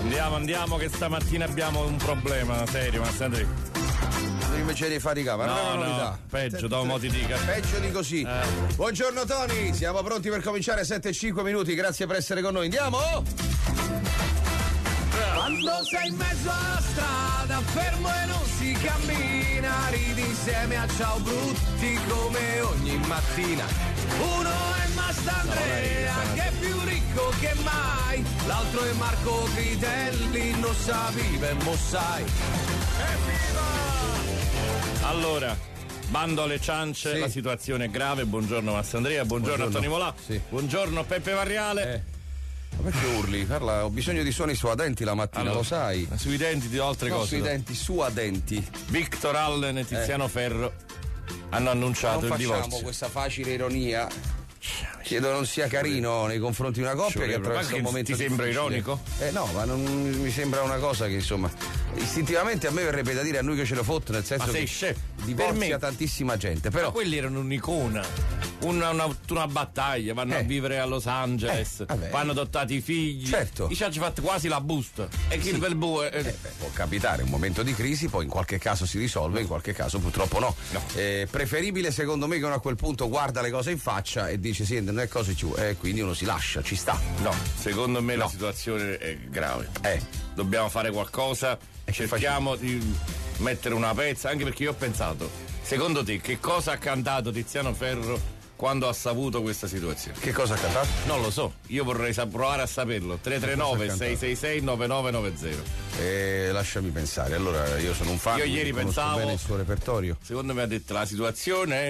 Andiamo che stamattina abbiamo un problema serio, ma senti. Invece di faticare, no, peggio, dopo ti dica. Peggio di così. Buongiorno Tony, siamo pronti per cominciare, 7-5 minuti, grazie per essere con noi, andiamo! Quando sei in mezzo alla strada, fermo e non si cammina, ridi insieme a ciao brutti come ogni mattina. Uno è Mastandrea, che è più ricco che mai, l'altro è Marco Critelli, non sa vive, mo sai. Evviva! Allora, bando alle ciance, sì. La situazione è grave. Buongiorno Mastandrea, buongiorno a Tony Molà, sì. Buongiorno Peppe Varriale. Ma perché urli? Parla, ho bisogno di suoni suadenti la mattina, allora, lo sai. Sui denti di altre cose. Sui denti suadenti. Victor Allen e Tiziano Ferro hanno annunciato il divorzio. Non facciamo questa facile ironia. Chiedo non sia carino nei confronti di una coppia che attraversa un momento ti sembra difficile. Ironico? No, ma non mi sembra una cosa che insomma istintivamente a me verrebbe da dire a noi che ce lo fotte, nel senso che divorzia tantissima gente, però ma quelli erano un'icona, una battaglia, vanno a vivere a Los Angeles, vanno adottati i figli, certo. Ci hanno fatto quasi la busta e chi può capitare un momento di crisi, poi in qualche caso si risolve, in qualche caso purtroppo no. Preferibile secondo me che uno a quel punto guarda le cose in faccia e dice sì, non è cosa ci vuole, quindi uno si lascia, ci sta. No, secondo me la situazione è grave. Dobbiamo fare qualcosa, cerchiamo di mettere una pezza, anche perché io ho pensato, secondo te che cosa ha cantato Tiziano Ferro quando ha saputo questa situazione? Che cosa ha cantato? Non lo so, io vorrei provare a saperlo. 339-666-9990. Lasciami pensare, allora io sono un fan. Io ieri pensavo bene il suo repertorio. Secondo me ha detto la situazione è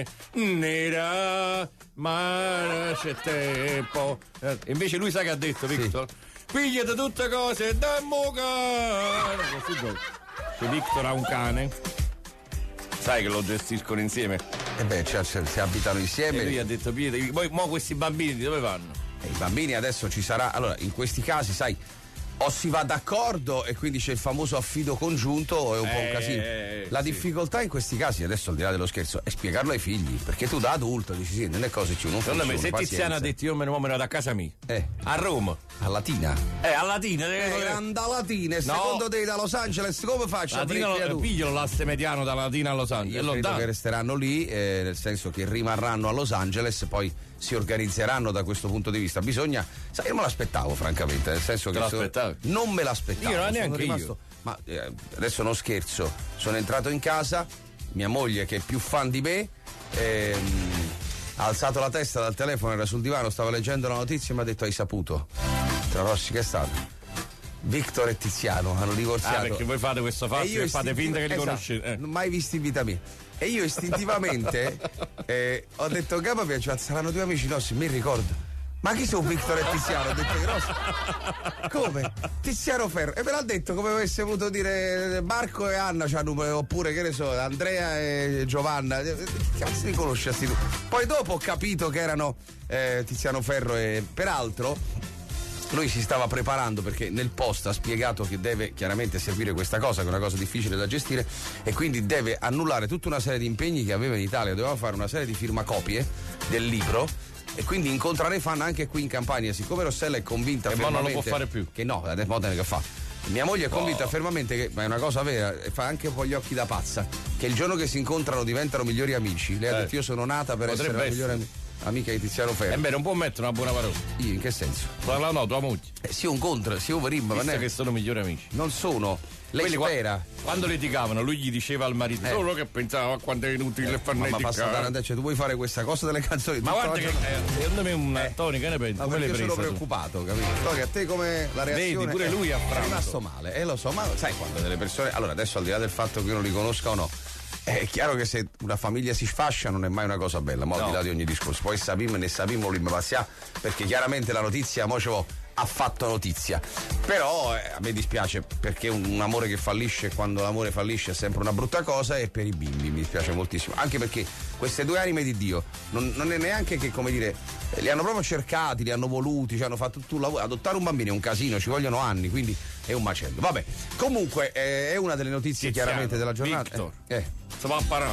nera, ma c'è tempo. E invece lui sa che ha detto, Victor? Sì. Figlia di tutte cose da cane. Che Victor ha un cane. Sai che lo gestiscono insieme. Si abitano insieme. E lui ha detto Pietro, poi mo questi bambini di dove vanno? I bambini adesso ci sarà. Allora, in questi casi, sai, o si va d'accordo e quindi c'è il famoso affido congiunto o è un po' un casino. La difficoltà in questi casi, adesso al di là dello scherzo, è spiegarlo ai figli, perché tu da adulto dici sì, nelle cose ci uno secondo me se Tiziano ha detto io me ne vado a casa mia a Roma, a Latina, a Latina grande Latina, e secondo te da Los Angeles come faccio Latina, a figlio l'asse mediano da Latina a Los Angeles? Io credo che resteranno lì, nel senso che rimarranno a Los Angeles, poi si organizzeranno da questo punto di vista. Bisogna, sai, io me l'aspettavo francamente, nel senso che non me l'aspettavo. Io non neanche io. Ma adesso non scherzo, sono entrato in casa, mia moglie che è più fan di me ha alzato la testa dal telefono, era sul divano, stava leggendo la notizia e mi ha detto hai saputo? Tra Rossi, che è stato? Victor e Tiziano hanno divorziato. Perché voi fate questo fatto e fate finta che li conoscete. Non mai visti in vita mia. E io istintivamente ho detto Gabapia, cioè, saranno due amici nostri, mi ricordo. Ma chi sono Victor e Tiziano? Ho detto Grosso. Come? Tiziano Ferro. E me l'ha detto come avesse voluto dire Marco e Anna, oppure che ne so, Andrea e Giovanna. Cazzo li conosce sti due? Poi dopo ho capito che erano Tiziano Ferro e peraltro lui si stava preparando perché nel post ha spiegato che deve chiaramente seguire questa cosa, che è una cosa difficile da gestire, e quindi deve annullare tutta una serie di impegni che aveva in Italia. Doveva fare una serie di firmacopie del libro e quindi incontrare fan anche qui in Campania. Siccome Rossella è convinta fermamente non lo può fare più, che no, adesso che fa. Mia moglie è convinta fermamente che, ma è una cosa vera, e fa anche un po' gli occhi da pazza, che il giorno che si incontrano diventano migliori amici. Lei ha detto io sono nata per essere la migliore amica di Tiziano Ferro. Non può mettere una buona parola. Io in che senso? No, tua moglie. Si incontra, si overimba, ma che sono migliori amici. Non sono. Lei spera. Quando litigavano, lui gli diceva al marito solo che pensava a quanto è inutile far litigare. Ma tu vuoi fare questa cosa delle canzoni? Ma guarda che secondo me un Tony, che ne pensi? Ma perché sono preoccupato, capito? Tony, a te come la reazione? Vedi, pure lui ha rimasto male, lo so, ma sai quando delle persone. Allora, adesso al di là del fatto che io non li conosca o no, è chiaro che se una famiglia si sfascia non è mai una cosa bella, ma al di là di ogni discorso. Poi ne sappiamo perché chiaramente la notizia ha fatto notizia. Però a me dispiace perché un amore che fallisce, quando l'amore fallisce è sempre una brutta cosa, e per i bimbi mi dispiace moltissimo, anche perché queste due anime di Dio non è neanche che, come dire, li hanno proprio cercati, li hanno voluti, ci hanno fatto tutto un lavoro. Adottare un bambino è un casino, ci vogliono anni, quindi è un macello. Vabbè, comunque è una delle notizie chiaramente della giornata. Victor, si va a parare.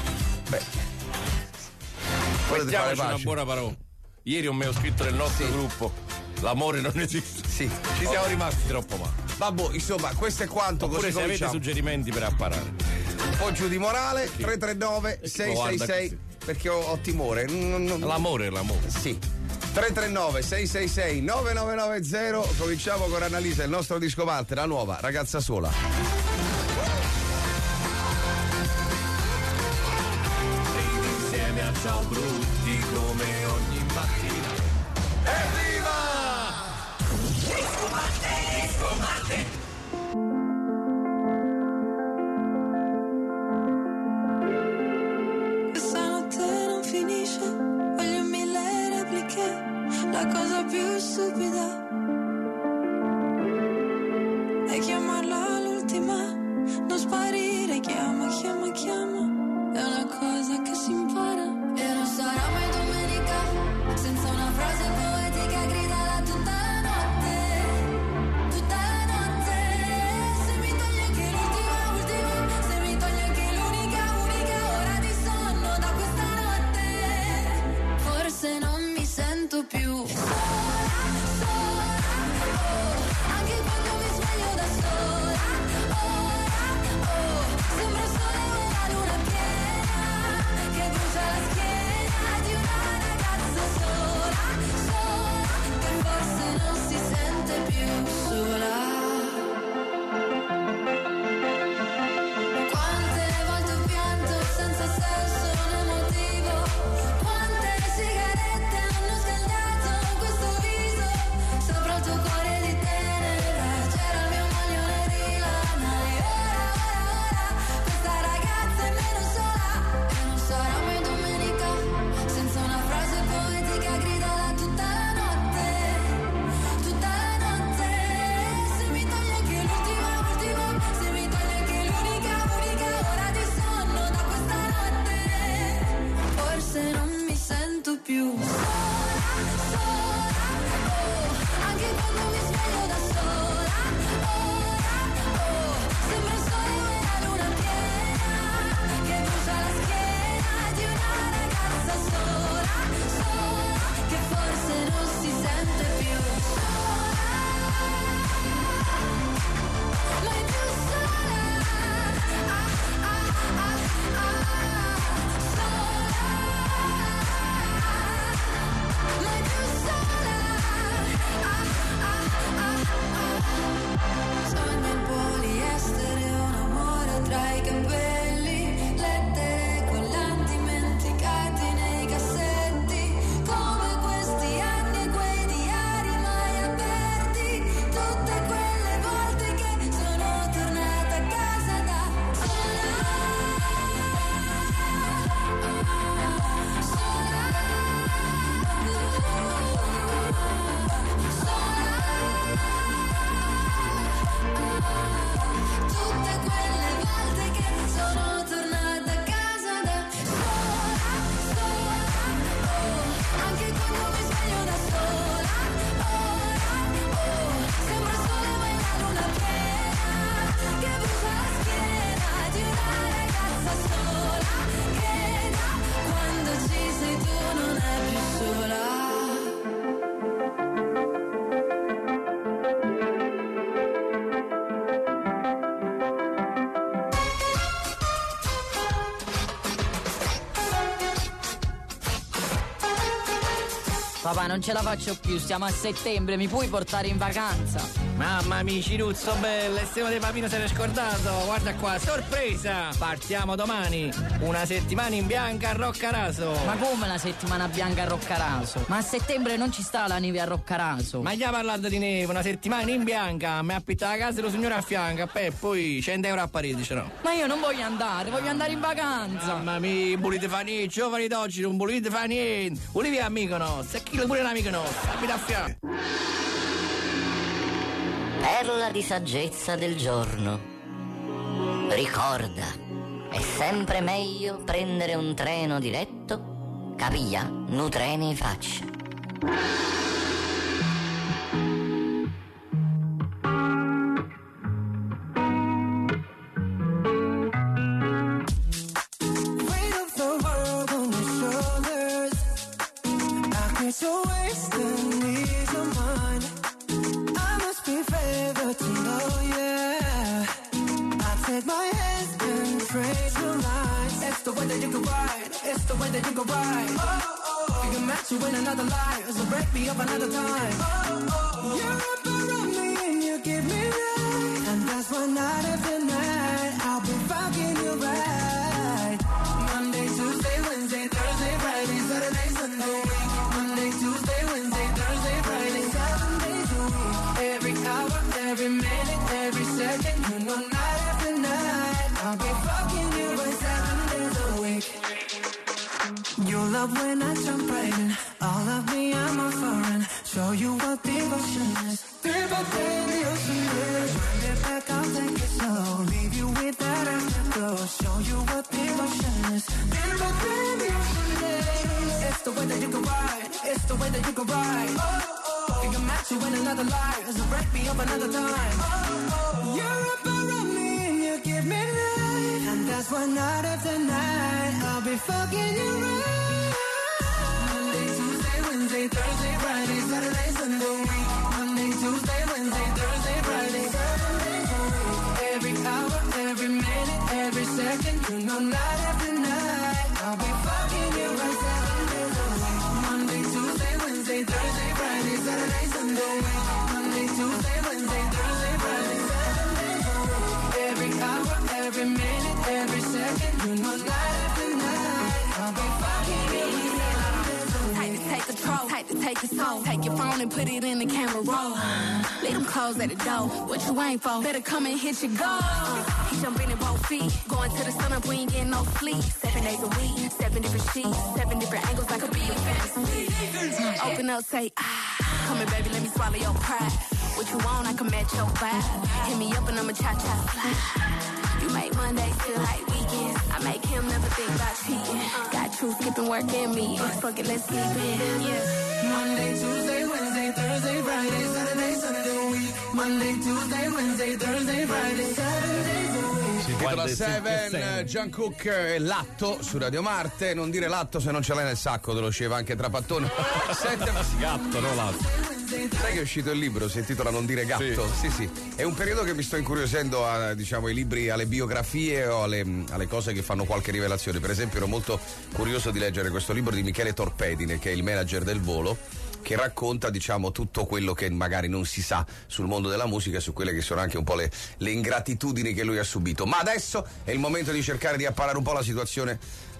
Mettiamoci una buona parola. Ieri ho scritto nel nostro gruppo L'amore non esiste. Sì. Ci siamo rimasti troppo male. Vabbè, insomma, questo è quanto. Oppure così se avete cominciamo. suggerimenti per apparare. Un po' giù di morale, 339 666 perché ho timore. L'amore. Sì. 339 666 9990. Cominciamo con Annalisa, il nostro discopante, la nuova Ragazza Sola. Ridi insieme a ciao brutti come ogni mattina. Evviva! Discopante. Questa notte non finisce, voglio 1000 repliche, la cosa più stupida è chiamarla l'ultima, non sparire, chiama, chiama, chiama, è una cosa che si impara. E non sarà mai domenica senza una frase poetica gridata tutta la notte, tutta la notte. Se mi togli anche l'ultima, se mi togli anche l'unica ora di sonno da questa notte, forse non mi sento più sola, anche quando mi sveglio da sola, sembra il sole o la luna piena che brucia la schiena di una ragazza sola, che forse non si sente più sola. Quante volte ho pianto senza senso né motivo, quante sigarette hanno scaldato questo viso, sopra il tuo cuore di tenera c'era il mio maglione di lana, e ora questa ragazza è meno sola. E non sarà mai domenica senza una frase poetica gridata tutta la notte, tutta la notte. Se mi togli anche l'ultima, se mi togli anche l'unica ora di sonno da questa notte, forse non mi sento più sola, anche quando mi sveglio da sola, sembra il sole o la luna piena che brucia la schiena di una ragazza sola, che forse non si sente più sola, mai più sola, mai più sola. Sogno in poliestere, un amore tra i capelli, lettere collanti dimenticati nei cassetti, come questi anni e quei diari mai aperti, tutte quelle volte che sono tornata a casa da sola, tutte quelle volte che sono tornata a casa da sola, anche quando mi sveglio da sola, sembra il sole o la luna piena che brucia la schiena di una ragazza sola, che da quando ci sei tu non è più sola. Papà, non ce la faccio più, stiamo a settembre, mi puoi portare in vacanza? Mamma mia, Ciruzzo bello, il tema di Papino se l'è scordato. Guarda qua, sorpresa! Partiamo domani. Una settimana in bianca a Roccaraso. Ma come la settimana bianca a Roccaraso? Ma a settembre non ci sta la neve a Roccaraso. Ma gli ha parlato di neve, una settimana in bianca, mi ha affittato la casa dello signore a fianco, e poi 100 euro a Parigi, no? Ma io non voglio andare in vacanza. Mamma mia, volete fare niente, giovani d'oggi non volete fare niente. Olivia è amico nostro, e chi pure un amico nostro, abita a fianco. Perla di saggezza del giorno. Ricorda, è sempre meglio prendere un treno diretto, capia, nu treni faccia. So wasting these are mine. way that you can ride. It's the way that you can ride. You can match you in another life, so break me up another time. You're up around me and you give me life, and that's why night after night I'll be fucking you right. Monday, Tuesday, Wednesday, Thursday, Friday, Saturday, Sunday. Monday, Tuesday, Wednesday, Thursday, Friday, 7 days a week. Every hour, every minute, every second, you know night after night I'll be fucking you right 7 days a week. You love when I jump right in. All of me, I'm a foreign. Show you what devotion is. People say the ocean is. Wind it back, I'll take it slow. Leave you with that afterglow. Show you what devotion is. People say the ocean is. It's the way that you can ride. It's the way that you can ride. You can match you in another life, so break me up another time. You're up around me and you give me life, and that's why night after night I'll be fucking you right. Monday, Tuesday, Wednesday, Thursday, Friday, Saturday, Sunday. Monday, Tuesday, Wednesday, Thursday, Friday, 7 days a week. Every hour, every minute, every second, you know night after night I'll be fucking you right 7 days a week. Monday, Tuesday, Wednesday, Thursday, Friday, Saturday, Sunday. Monday, Tuesday, Wednesday, Thursday, Friday, 7 days a week. Every hour, every minute, every second, you know night after night I'll be fucking you right 7 days a week. Tight to take control, tight to take your soul. Take your phone and put it in the camera roll. Leave them clothes at the door. What you ain't for? Better come and hit your goal. He jumping in both feet. Going to the sun up, we ain't getting no sleep. 7 days a week, 7 different sheets, 7 different angles, like a be a fantasy. Open up, say, ah. Come here, baby, let me swallow your pride. What you want, I can match your vibe. Hit me up and I'ma cha-cha slide. You make Mondays feel like weekends. I make him never think about cheating. Got you skipping work and me. Fuck it, let's sleep in, yeah. Monday, Tuesday, Wednesday, Thursday, Friday, Saturday, Sunday week. Monday, Tuesday, Wednesday, Thursday, Friday, 7 days a week. Si intitola Seven, Jungkook e Latto su Radio Marte. Non dire latto se non ce l'hai nel sacco, te lo diceva anche Trapattoni. Gatto, no latto. Sai che è uscito il libro, si intitola Non dire gatto? Sì. È un periodo che mi sto incuriosendo a, diciamo, ai libri, alle biografie o alle cose che fanno qualche rivelazione. Per esempio ero molto curioso di leggere questo libro di Michele Torpedine, che è il manager del volo, che racconta, diciamo, tutto quello che magari non si sa sul mondo della musica e su quelle che sono anche un po' le ingratitudini che lui ha subito. Ma adesso è il momento di cercare di apparare un po' la situazione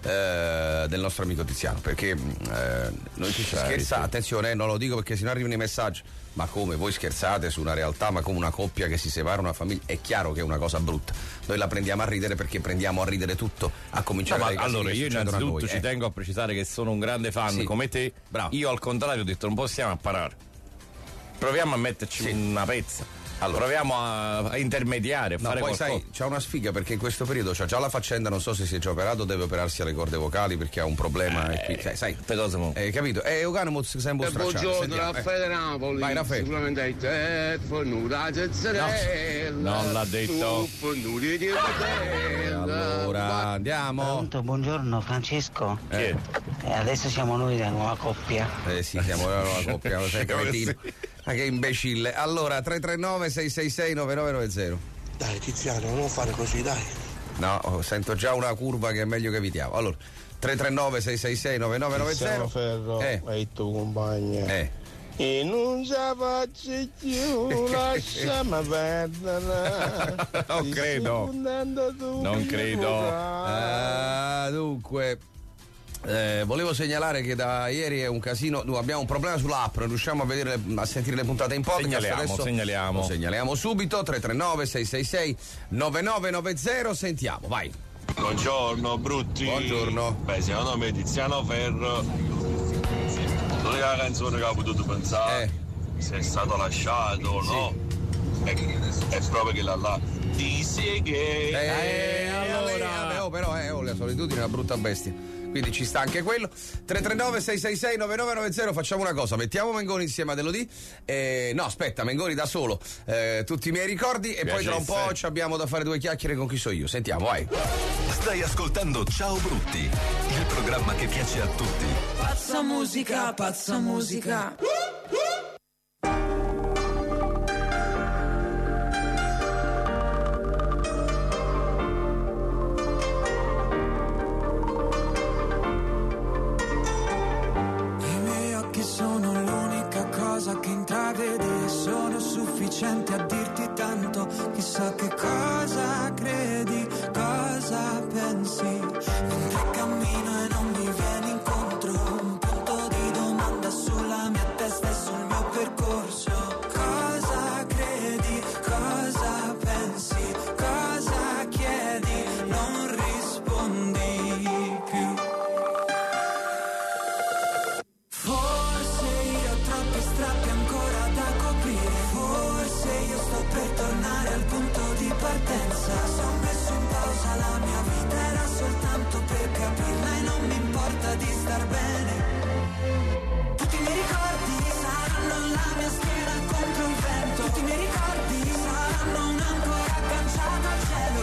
del nostro amico Tiziano, perché noi ci scherza, attenzione, non lo dico perché sennò arrivano i messaggi, ma come voi scherzate su una realtà, ma come una coppia che si separa, una famiglia, è chiaro che è una cosa brutta, noi la prendiamo a ridere perché prendiamo a ridere tutto, a cominciare dai casi allora che io succedono a noi, innanzitutto ci tengo a precisare che sono un grande fan come te. Bravo. Io al contrario ho detto non possiamo apparare, proviamo a metterci una pezza. Allora, proviamo a intermediare, a fare poi qualcosa. sai, c'ha una sfiga perché in questo periodo c'ha già la faccenda, non so se si è già operato, deve operarsi alle corde vocali perché ha un problema e qui, sai, capito? Euganimo sempre buongiorno, Raffaele da Napoli. Vai, Raffaele. Sicuramente hai telefono, la zezzerella. Non l'ha detto. Allora, andiamo. Pronto, buongiorno Francesco. Adesso siamo noi la nuova coppia. Sì, siamo la nuova coppia, lo sai, cretino. Ma che imbecille. Allora, 339-666-9990. Dai Tiziano, non fare così, dai. No, sento già una curva che è meglio che evitiamo. Allora, 339-666-9990. Tiziano Ferro, è il tuo compagno. E non ci faccio più, lasciami perdere. Non credo. Non credo. Dunque, volevo segnalare che da ieri è un casino. Abbiamo un problema sull'app, non riusciamo a sentire le puntate in podcast. Segnaliamo subito. 339-666-9990. Sentiamo, vai. Buongiorno brutti. Buongiorno. Beh, secondo me Tiziano Ferro, l'unica canzone che ho potuto pensare, se è stato lasciato, no? È proprio che là dice che allora però la solitudine è una brutta bestia, quindi ci sta anche quello. 339-666-9990. Facciamo una cosa, mettiamo Mengoni insieme ad Elodie, no aspetta, Mengoni da solo, tutti i miei ricordi e poi tra un po' ci abbiamo da fare due chiacchiere con Chi so io. Sentiamo, vai. Stai ascoltando Ciao Brutti, il programma che piace a tutti. Pazza musica, pazza musica. sufficienti a dirti tanto. Chissà che cosa credi, cosa pensi, mentre cammino e non mi vieni incontro. Un punto di domanda sulla mia testa e sul mio percorso. Cosa credi, cosa pensi, cosa chiedi, non rispondi più. Forse io ho troppi strappi ancora da coprire. Forse io sto per tornare al punto di partenza. Se ho messo in pausa la mia vita era soltanto per capirla e non mi importa di star bene. Tutti i miei ricordi saranno la mia schiena contro il vento. Tutti i miei ricordi saranno un'ancora agganciata al cielo.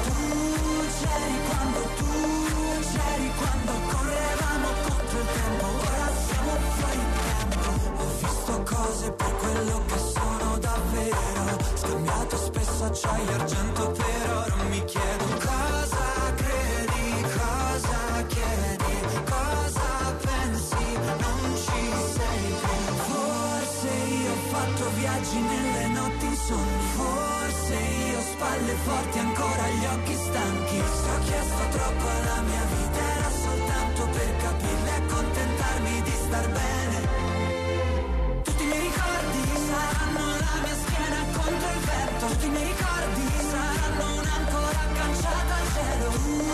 Tu c'eri quando correvamo contro il tempo. Ora siamo fuori tempo. Ho visto cose per quello che sono davvero. Scambiato spesso acciaio e argento per oro. Mi chiedo cosa credi, cosa chiedi, cosa pensi, non ci sei più. Forse io ho fatto viaggi nelle notti insonni. Forse io ho spalle forti ancora gli occhi stanchi. Se ho chiesto troppo alla mia vita era soltanto per capirla e accontentarmi di star bene. Tutti i miei ricordi saranno la mia schiena contro il vento. Tutti i miei ricordi saranno un'ancora agganciata al cielo.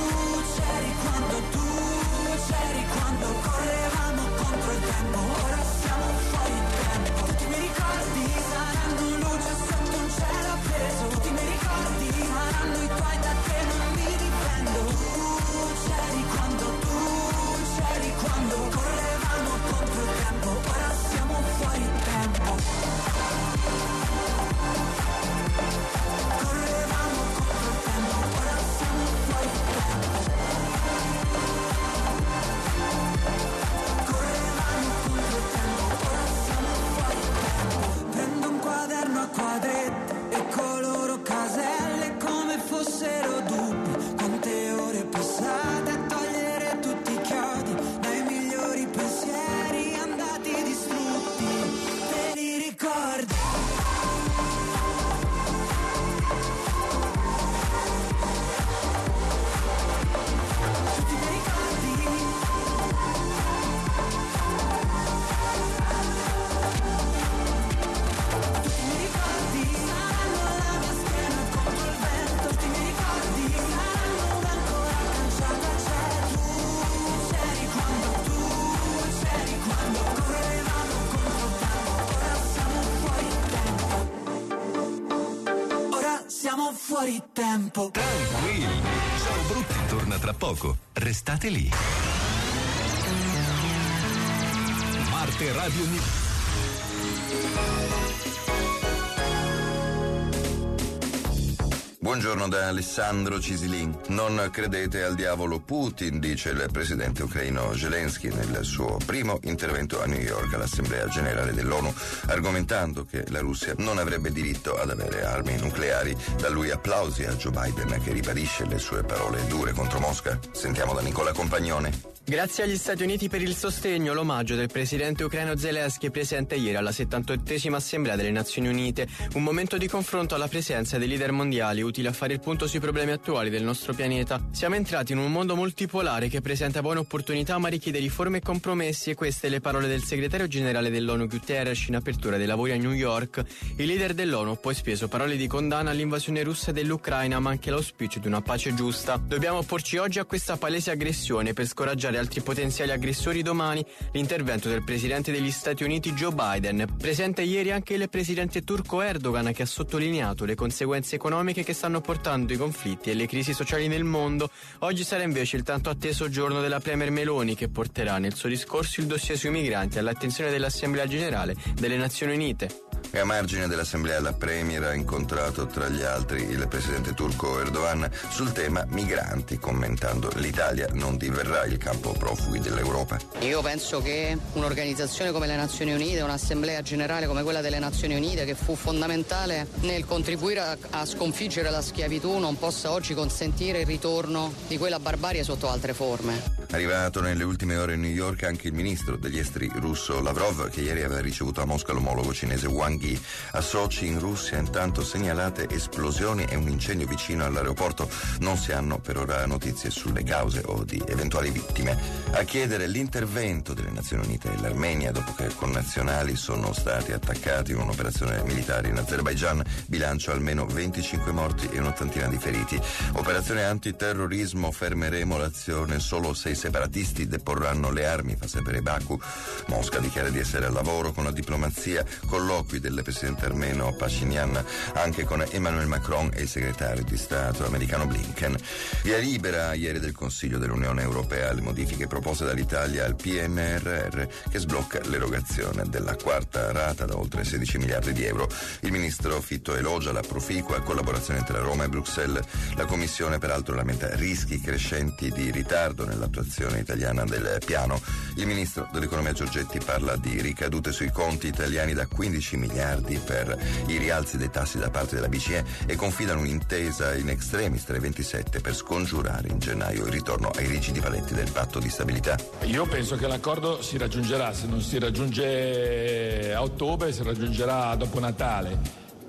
Tu c'eri quando correvamo contro il tempo. Ora siamo fuori tempo. Tutti i miei ricordi saranno luce sotto un cielo appeso. Tutti i miei ricordi saranno i tuoi, da te non mi difendo. Tu c'eri quando correvamo contro il tempo. Ora siamo fuori tempo. Correvamo contro il tempo. Ora siamo fuori tempo. Correvamo contro il tempo. Ora siamo fuori tempo. Prendo un quaderno a quadretti e coloro caselle come fossero dubbi. Quante ore passate a togliere tutti i chiodi dai migliori pensieri andati distrutti. Te li ricordi? Tutti i miei ricordi. Tutti i miei ricordi saranno la mia schiena contro il vento. Tutti i miei ricordi saranno un'ancora agganciata al cielo. Tu c'eri quando correvamo contro il tempo. Ora siamo fuori tempo. Ora siamo fuori tempo. Tranquilli, Ciao Brutti torna tra poco. Restate lì. Marte Radio News. Buongiorno da Alessandro Cisilin. Non credete al diavolo Putin, dice il presidente ucraino Zelensky nel suo primo intervento a New York all'Assemblea Generale dell'ONU, argomentando che la Russia non avrebbe diritto ad avere armi nucleari. Da lui applausi a Joe Biden che ribadisce le sue parole dure contro Mosca. Sentiamo da Nicola Compagnone. Grazie agli Stati Uniti per il sostegno, l'omaggio del presidente ucraino Zelensky presente ieri alla 78esima Assemblea delle Nazioni Unite, un momento di confronto alla presenza dei leader mondiali utile a fare il punto sui problemi attuali del nostro pianeta. Siamo entrati in un mondo multipolare che presenta buone opportunità ma richiede riforme e compromessi, e queste le parole del segretario generale dell'ONU Guterres in apertura dei lavori a New York. Il leader dell'ONU ha poi speso parole di condanna all'invasione russa dell'Ucraina ma anche l'auspicio di una pace giusta. Dobbiamo opporci oggi a questa palese aggressione per scoraggiare altri potenziali aggressori domani. L'intervento del presidente degli Stati Uniti Joe Biden, presente ieri anche il presidente turco Erdogan, che ha sottolineato le conseguenze economiche che stanno portando i conflitti e le crisi sociali nel mondo. Oggi sarà invece il tanto atteso giorno della Premier Meloni, che porterà nel suo discorso il dossier sui migranti all'attenzione dell'Assemblea Generale delle Nazioni Unite. E a margine dell'Assemblea la Premier ha incontrato tra gli altri il presidente turco Erdogan sul tema migranti, commentando: l'Italia non diverrà il campo profughi dell'Europa. Io penso che un'organizzazione come le Nazioni Unite, un'Assemblea Generale come quella delle Nazioni Unite, che fu fondamentale nel contribuire a sconfiggere la schiavitù, non possa oggi consentire il ritorno di quella barbarie sotto altre forme. Arrivato nelle ultime ore a New York anche il ministro degli esteri russo Lavrov, che ieri aveva ricevuto a Mosca l'omologo cinese Wang Bangui. A Sochi in Russia intanto segnalate esplosioni e un incendio vicino all'aeroporto. Non si hanno per ora notizie sulle cause o di eventuali vittime. A chiedere l'intervento delle Nazioni Unite è l'Armenia dopo che connazionali sono stati attaccati in un'operazione militare in Azerbaigian. Bilancio almeno 25 morti e un'ottantina di feriti. Operazione antiterrorismo, fermeremo l'azione solo se i separatisti deporranno le armi, fa sapere Baku. Mosca dichiara di essere al lavoro con la diplomazia. Colloqui del presidente armeno Pashinyan anche con Emmanuel Macron e il segretario di Stato americano Blinken. Via libera ieri del Consiglio dell'Unione Europea alle modifiche proposte dall'Italia al PNRR che sblocca l'erogazione della quarta rata da oltre 16 miliardi di euro. Il ministro Fitto elogia la proficua collaborazione tra Roma e Bruxelles. La Commissione peraltro lamenta rischi crescenti di ritardo nell'attuazione italiana del piano. Il ministro dell'Economia Giorgetti parla di ricadute sui conti italiani da 15 miliardi per i rialzi dei tassi da parte della BCE e confida un'intesa in extremis tra i 27 per scongiurare in gennaio il ritorno ai rigidi paletti del patto di stabilità. Io penso che l'accordo si raggiungerà, se non si raggiunge a ottobre si raggiungerà dopo Natale,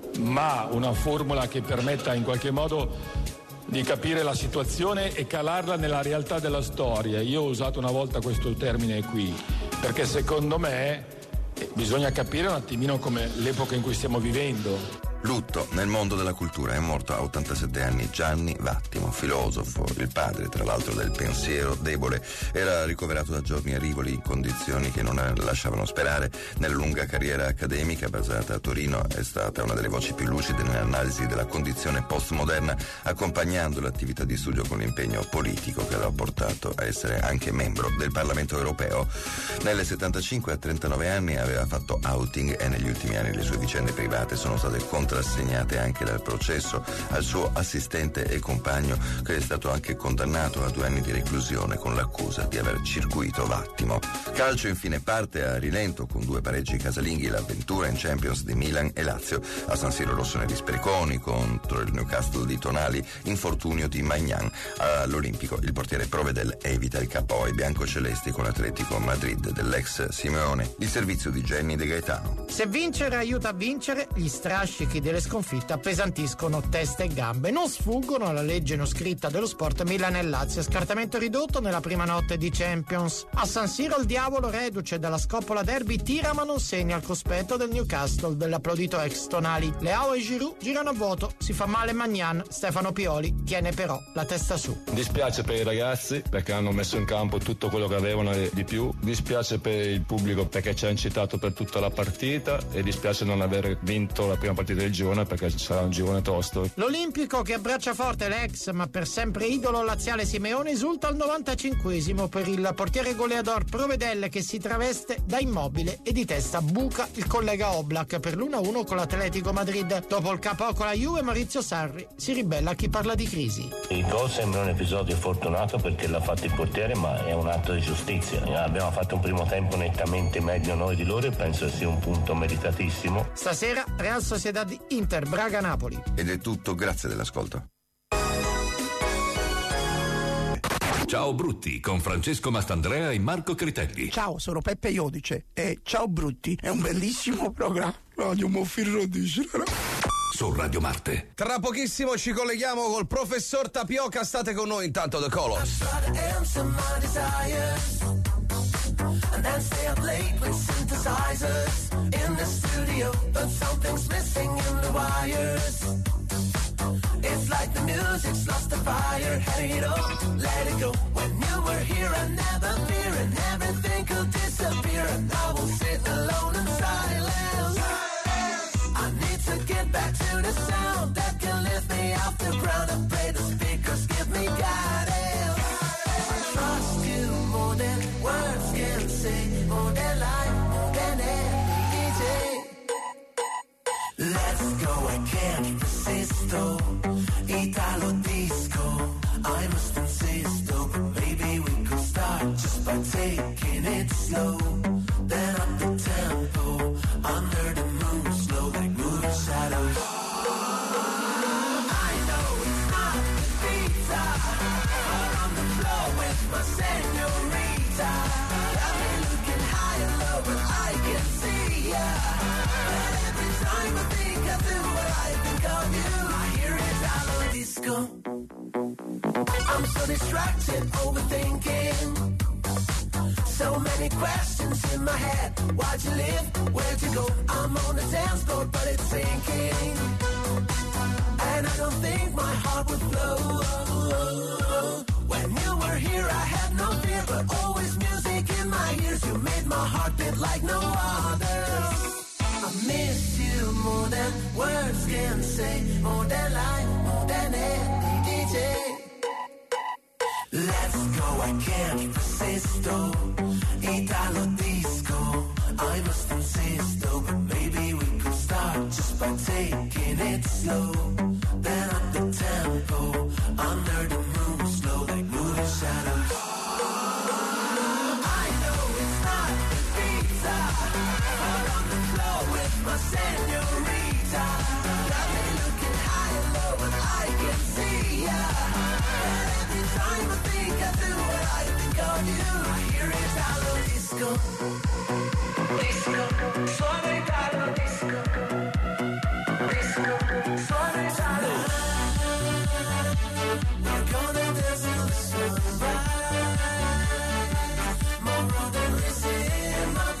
ma una formula che permetta in qualche modo di capire la situazione e calarla nella realtà della storia. Io ho usato una volta questo termine qui, perché secondo me bisogna capire un attimino come l'epoca in cui stiamo vivendo. Lutto nel mondo della cultura. È morto a 87 anni Gianni Vattimo, filosofo, il padre tra l'altro del pensiero debole. Era ricoverato da giorni a Rivoli in condizioni che non lasciavano sperare. Nella lunga carriera accademica basata a Torino è stata una delle voci più lucide nell'analisi della condizione postmoderna, accompagnando l'attività di studio con l'impegno politico che l'ha portato a essere anche membro del Parlamento europeo. Nelle 75 a 39 anni aveva fatto outing e negli ultimi anni le sue vicende private sono state contrassegnate anche dal processo al suo assistente e compagno, che è stato anche condannato a 2 anni di reclusione con l'accusa di aver circuito Vattimo. Calcio infine parte a rilento con 2 pareggi casalinghi l'avventura in Champions di Milan e Lazio. A San Siro rossoneri Spericoni contro il Newcastle di Tonali, infortunio di Magnan. All'Olimpico il portiere Provedel evita il KO ai biancocelesti con l'Atletico Madrid dell'ex Simeone. Il servizio di Jenny De Gaetano. Se vincere aiuta a vincere, gli strascichi delle sconfitte appesantiscono testa e gambe. Non sfuggono alla legge non scritta dello sport Milan e Lazio. Scartamento ridotto nella prima notte di Champions. A San Siro il diavolo, reduce dalla scoppola derby, tira ma non segna al cospetto del Newcastle dell'applaudito ex Tonali. Leao e Giroud girano a vuoto, si fa male Magnan. Stefano Pioli tiene però la testa su. Dispiace per i ragazzi perché hanno messo in campo tutto quello che avevano e di più. Dispiace per il pubblico perché ci ha incitato per tutta la partita e dispiace non aver vinto la prima partita del girone perché sarà un girone tosto. L'Olimpico che abbraccia forte l'ex ma per sempre idolo laziale Simeone esulta al 95esimo per il portiere goleador Provedel che si traveste da Immobile e di testa buca il collega Oblak per l'1-1 con l'Atletico Madrid. Dopo il KO con la Juve, Maurizio Sarri si ribella a chi parla di crisi. Il gol sembra un episodio fortunato perché l'ha fatto il portiere, ma è un atto di giustizia. Abbiamo fatto un primo tempo nettamente meglio noi di loro e penso sia un punto meritatissimo. Stasera Real Sociedad Inter, Braga, Napoli. Ed è tutto, grazie dell'ascolto. Ciao Brutti con Francesco Mastandrea e Marco Critelli. Ciao, sono Peppe Iodice e Ciao Brutti è un bellissimo programma. Radio Moffirro dice. Su Radio Marte. Tra pochissimo ci colleghiamo col professor Tapioca, state con noi intanto The Colors. And then stay up late with synthesizers in the studio, but something's missing in the wires. It's like the music's lost the fire. Had it all, let it go. When you were here, I never fear, and everything could disappear. And I will sit alone in silence. I need to get back to the sound that can lift me off the ground and play the speakers, give me guidance. I trust you more than words can say, more than life, more than easy. Let's go, I can't resist, oh, Italo disco, I must insist, oh, maybe we could start just by taking it slow, then up the tempo, under the moon, slow like moving shadows. I know it's not the pizza, but on the floor with my senorita, got me looking high and low, but I can see ya, but every time I think of you. I hear Italo disco. I'm so distracted, overthinking. So many questions in my head. Why'd you live? Where'd you go? I'm on the dance floor, but it's sinking. And I don't think my heart would flow. When you were here, I had no fear, but always music in my ears. You made my heart beat like no other. I miss you more than words can say, more than life, more than any DJ. Let's go, I can't resist, oh, Italo disco. I must insist, oh, but maybe we could start just by taking it slow. Then up the tempo, under the moon, slow like moving shadows. I know it's not the pizza, but on the floor with my señorita. Got me looking high and low and I can see ya. And every time I think I do what I think of you, I hear Italo disco. Disco, suona Italo disco. Disco, suona Italo. We're gonna dance till the sunrise. More than in my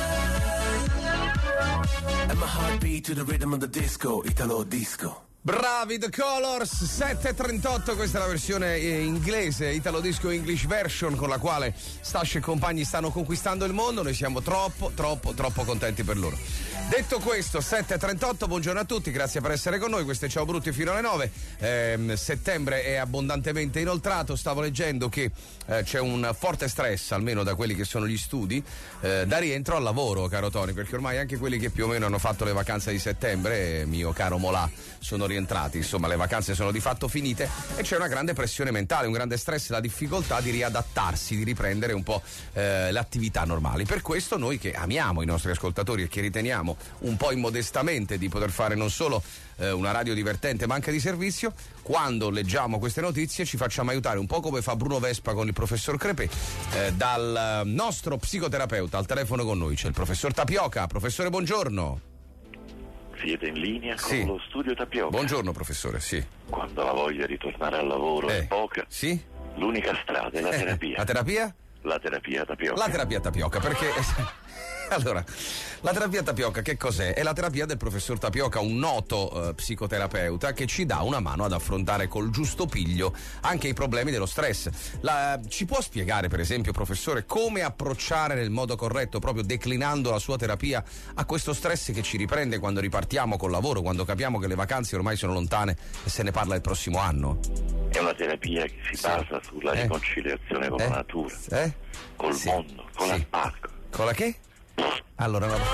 blood. And my heart beat to the rhythm of the disco, Italo disco. Bravi The Colors, 7:38, questa è la versione inglese, Italo Disco English version, con la quale Stasci e compagni stanno conquistando il mondo. Noi siamo troppo contenti per loro. Detto questo, 7:38, buongiorno a tutti, grazie per essere con noi, questo è Ciao Brutti fino alle 9. Settembre è abbondantemente inoltrato, stavo leggendo che c'è un forte stress, almeno da quelli che sono gli studi, da rientro al lavoro, caro Tony, perché ormai anche quelli che più o meno hanno fatto le vacanze di settembre, mio caro Molà, sono rientrati, insomma le vacanze sono di fatto finite e c'è una grande pressione mentale, un grande stress, la difficoltà di riadattarsi, di riprendere un po' le attività normali. Per questo noi che amiamo i nostri ascoltatori e che riteniamo un po' immodestamente di poter fare non solo una radio divertente ma anche di servizio, quando leggiamo queste notizie ci facciamo aiutare un po' come fa Bruno Vespa con il professor Crepè, dal nostro psicoterapeuta. Al telefono con noi c'è il professor Tapioca. Professore, buongiorno. Siete in linea con lo studio Tapioca. Buongiorno professore, sì. Quando la voglia di tornare al lavoro è poca, sì? L'unica strada è la terapia. La terapia? La terapia Tapioca. La terapia Tapioca, perché... Allora, la terapia Tapioca che cos'è? È la terapia del professor Tapioca, un noto psicoterapeuta che ci dà una mano ad affrontare col giusto piglio anche i problemi dello stress. Ci può spiegare, per esempio, professore, come approcciare nel modo corretto, proprio declinando la sua terapia, a questo stress che ci riprende quando ripartiamo col lavoro, quando capiamo che le vacanze ormai sono lontane e se ne parla il prossimo anno? È una terapia che si basa sulla riconciliazione con la natura, col mondo, con la spacca. Con la che? Allora, no.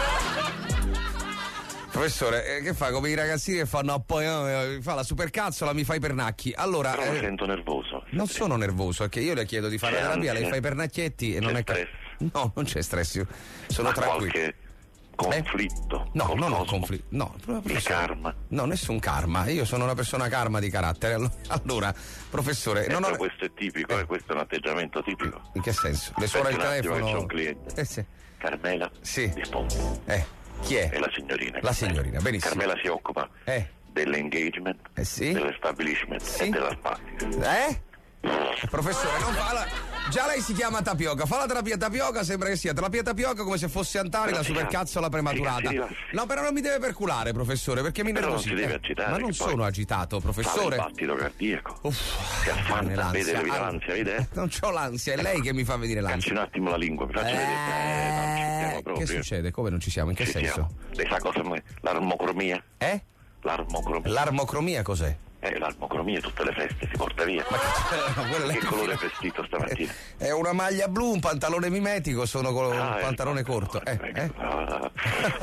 Professore, che fa come i ragazzini che fanno poi fa la supercazzola, mi fai i pernacchi. Allora, però mi sento nervoso. Non sono nervoso, è che io le chiedo di fare la terapia, lei fa i pernacchietti e non è stress. No, non c'è stress, io sono tranquillo. Qualche conflitto? No, non ho conflitto. No, il karma? No, nessun karma. Io sono una persona karma di carattere. Allora, professore, però questo è tipico, questo è un atteggiamento tipico. In che senso? Le suona il telefono? C'è un cliente. Sì. Carmela risponde. Chi è? È la signorina. La signorina, benissimo. Carmela si occupa dell'engagement, dell'establishment e della spazio. Professore, non fa già lei si chiama Tapioca, fa la terapia Tapioca, sembra che sia terapia Tapioca come se fosse Antari, la supercazzola prematurata. No, però non mi deve perculare, professore, perché mi nervosisce. Non si deve agitare. Ma non sono agitato, professore. Fa il battito cardiaco. Si affanna, vede l'ansia, vede? Non c'ho l'ansia, è lei che mi fa venire l'ansia. Cacci un attimo la lingua, mi faccio vedere. Non ci siamo proprio. Che succede? Come non ci siamo? In che senso? Lei sa cosa è l'armocromia? L'armocromia. L'armocromia cos'è? L'armocromia, tutte le feste si porta via. Ma che colore è vestito stamattina? È una maglia blu, un pantalone mimetico, sono con un pantalone corto. No,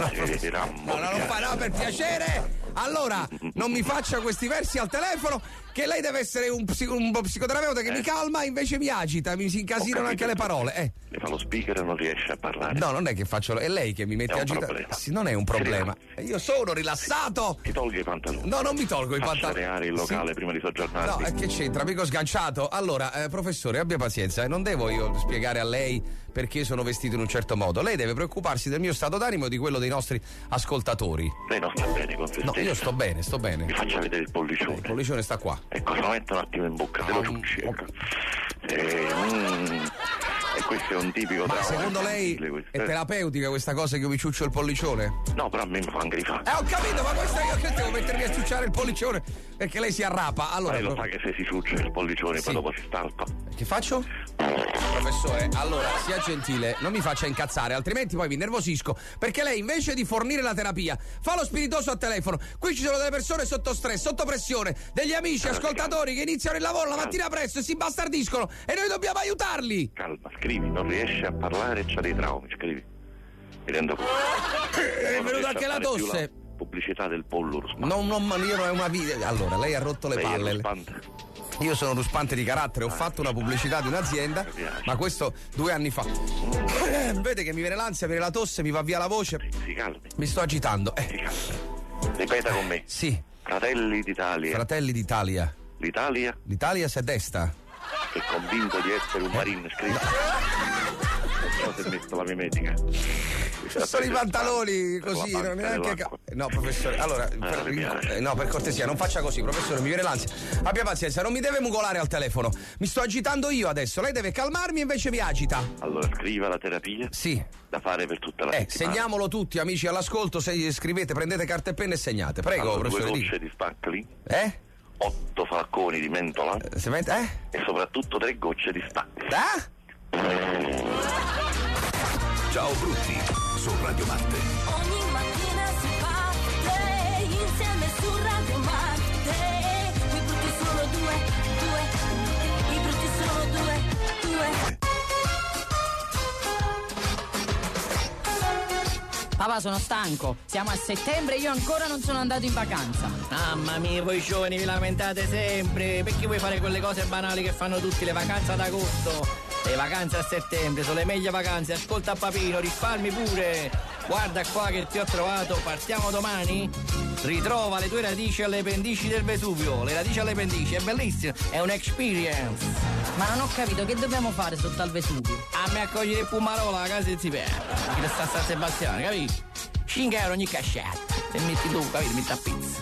per piacere. Allora, non mi faccia questi versi al telefono, che lei deve essere un psicoterapeuta che mi calma, invece mi agita, mi si incasinano anche le parole. Mi fa lo speaker e non riesce a parlare. No, non è che faccio, è lei che mi mette agitato. Sì, non è un problema. Io sono rilassato. Ti tolgo i pantaloni. No, non mi tolgo i pantaloni. Faccia il locale prima di soggiornarti. No, che c'entra, amico sganciato? Allora, professore, abbia pazienza, non devo io spiegare a lei perché sono vestito in un certo modo. Lei deve preoccuparsi del mio stato d'animo e di quello dei nostri ascoltatori. Lei non sta bene con se stesso. No, io sto bene. Mi faccia vedere il pollicione. Il pollicione sta qua. Ecco, se lo metto un attimo in bocca, te lo ciucci. Ecco. E questo è un tipico. Ma secondo lei è terapeutica questa cosa che io mi ciuccio il pollicione? No, però a me mi fa angrifare. Ho capito, ma questa io che devo mettermi a ciucciare il pollicione perché lei si arrapa. Allora, lei lo sa che se si ciuccia il pollicione poi dopo si stalpa. Che faccio? Professore, allora sia gentile, non mi faccia incazzare, altrimenti poi mi nervosisco, perché lei invece di fornire la terapia fa lo spiritoso a telefono. Qui ci sono delle persone sotto stress, sotto pressione, degli amici, ascoltatori che iniziano il lavoro la mattina presto e si bastardiscono e noi dobbiamo aiutarli. Calma, scrivi, non riesce a parlare e c'ha dei traumi, scrivi. Mi rendo conto. È venuta anche la tosse. Pubblicità del pollo ruspante. Io non è una video. Allora, lei ha rotto le palle. Io sono ruspante di carattere, ho fatto una pubblicità di un'azienda, ma questo 2 anni fa. Vede che mi viene l'ansia, mi viene la tosse, mi va via la voce. Si calmi. Mi sto agitando. Si calmi. Ripeta con me. Sì. Fratelli d'Italia. Fratelli d'Italia. L'Italia? L'Italia si è destra. È convinto di essere un marino, scritto. Non so se metto la mimetica. Sono i pantaloni così, non neanche. No, professore, allora no, per cortesia, non faccia così, professore, mi viene l'ansia. Abbia pazienza, non mi deve mugolare al telefono. Mi sto agitando io adesso, lei deve calmarmi e invece mi agita. Allora scriva la terapia. Sì. Da fare per tutta la settimana. Segniamolo tutti, amici all'ascolto, se scrivete, prendete carta e penna e segnate. Prego, allora, professore. 2 gocce di spaccoli. 8 flaconi di mentola. E soprattutto 3 gocce di spaccoli. Ciao Brutti su Radio Marte. Ogni mattina si parte insieme su Radio Marte. I brutti sono due. I brutti sono due. Papà, sono stanco. Siamo a settembre e io ancora non sono andato in vacanza. Mamma mia, voi giovani vi lamentate sempre. Perché vuoi fare quelle cose banali che fanno tutti, le vacanze ad agosto? Le vacanze a settembre sono le meglio vacanze. Ascolta Papino, risparmi pure. Guarda qua che ti ho trovato. Partiamo domani? Ritrova le tue radici alle pendici del Vesuvio. Le radici alle pendici, è bellissimo. È un'experience. Ma non ho capito, che dobbiamo fare sotto al Vesuvio? A me accogliere il Pumarola a casa di Zipè. Che sta a San Sebastiano, capito? 5 euro ogni cascetta. Se metti tu, capito? Metti a pizza.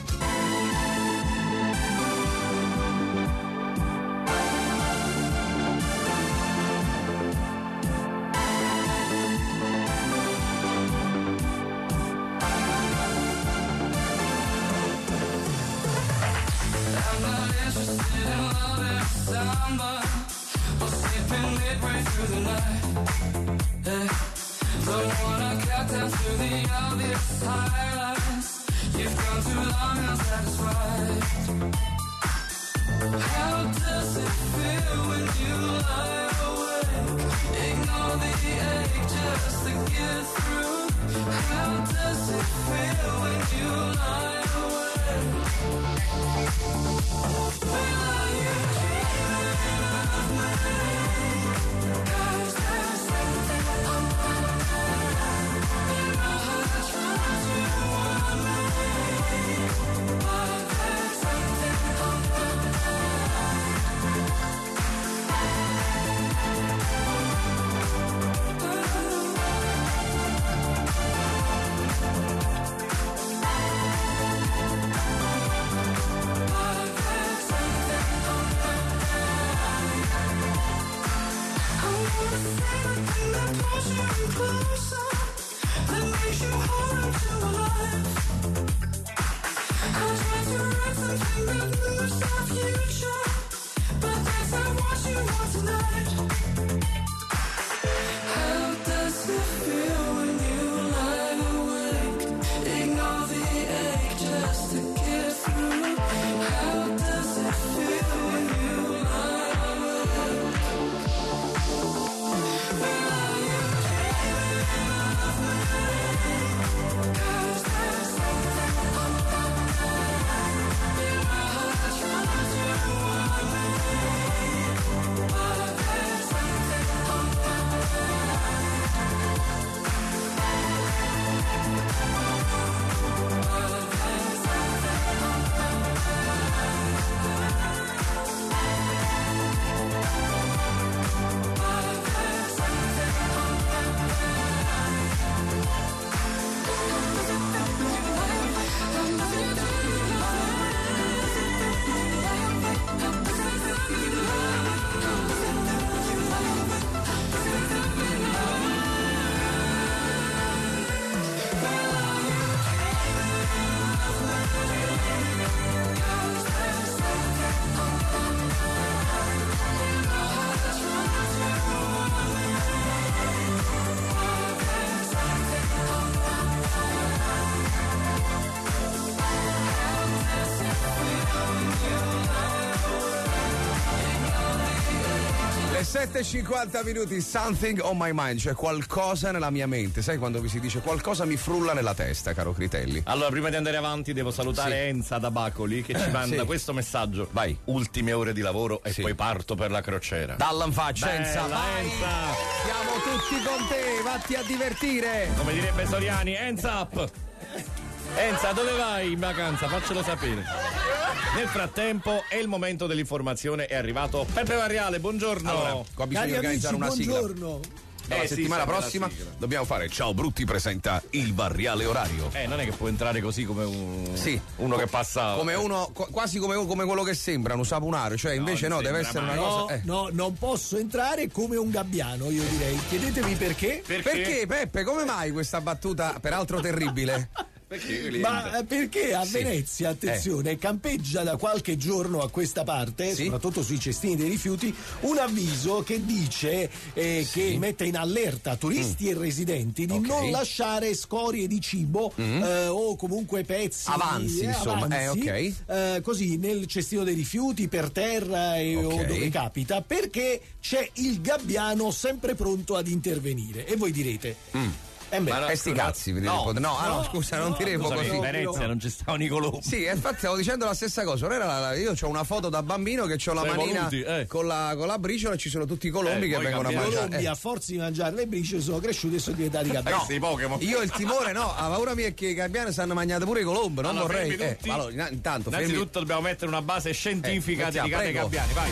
17:50, something on my mind, cioè qualcosa nella mia mente. Sai quando vi si dice qualcosa mi frulla nella testa, caro Critelli? Allora, prima di andare avanti devo salutare Enza da Bacoli che ci manda questo messaggio. Vai. Ultime ore di lavoro e poi parto per la crociera. Dalla in faccia, Enza, vai! Enza. Siamo tutti con te, vatti a divertire! Come direbbe Soriani, Enza up! Enza, dove vai in vacanza? Faccelo sapere. Nel frattempo è il momento dell'informazione, è arrivato Peppe Variale, buongiorno. Allora, qua bisogna organizzare una sigla. Buongiorno. La settimana prossima dobbiamo fare Ciao Brutti presenta il Variale orario. Non è che può entrare così come uno che passa. Come uno, quasi come quello che sembra, un sapunario, cioè invece no, deve essere una cosa. No, non posso entrare come un gabbiano, io direi. Chiedetevi perché? Perché Peppe, come mai questa battuta, peraltro terribile? Ma perché a Venezia, attenzione, campeggia da qualche giorno a questa parte, soprattutto sui cestini dei rifiuti, un avviso che dice che mette in allerta turisti e residenti di non lasciare scorie di cibo o comunque pezzi avanzi, così nel cestino dei rifiuti, per terra o dove capita, perché c'è il gabbiano sempre pronto ad intervenire. E voi direte sti cazzi, scusa, non diremo così. In Venezia non ci stavano i colombi. Sì, infatti stavo dicendo la stessa cosa. Io ho una foto da bambino che ho la manina con la briciola e ci sono tutti i colombi che vengono a mangiare. I colombi a forza di mangiare le briciole sono cresciuti e sono diventati gabbiani. Io il timore la paura mia è che i gabbiani sanno mangiare pure i colombi, non vorrei. Allora, intanto innanzitutto dobbiamo mettere una base scientifica dedicata ai gabbiani, vai.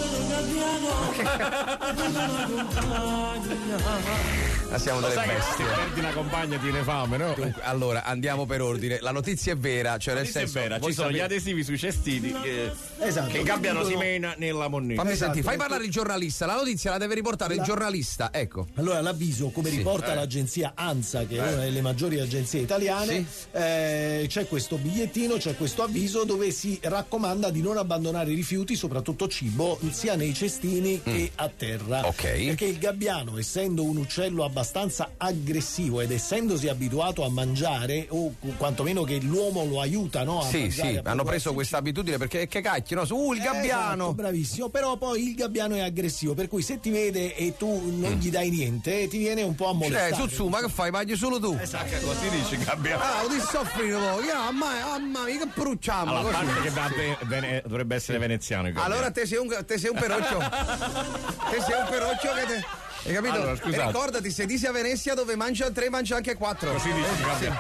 Siamo delle bestie. Perdi una compagna tiene fame, no? Allora, andiamo per ordine. La notizia è vera, cioè nel senso, è vera, ci sono gli adesivi sui cestini che il gabbiano si mena nella monnezza. Fammi sentire, fai parlare il giornalista, la notizia la deve riportare il giornalista, ecco. Allora, l'avviso, come riporta l'agenzia ANSA, che è una delle maggiori agenzie italiane, c'è questo bigliettino, c'è questo avviso dove si raccomanda di non abbandonare i rifiuti, soprattutto cibo, sia nei cestini che a terra. Perché il gabbiano, essendo un uccello abbastanza aggressivo ed essendosi abituato a mangiare, o quantomeno che l'uomo lo aiuta, no? Hanno preso questa abitudine perché che cacchio, no? Il gabbiano! Esatto, bravissimo, però poi il gabbiano è aggressivo, per cui se ti vede e tu non gli dai niente, ti viene un po' a molestare. Su, ma che fai? Mangi solo tu? Esatto, così dice il gabbiano. Ti soffrire voi, mamma mia, che bruciamo. Allora, a parte che dovrebbe essere veneziano. Allora te sei un peroccio. Te sei un peroccio che te... Hai capito? Allora, e ricordati, se dici a Venezia dove mangia 3 mangia anche 4. Così dice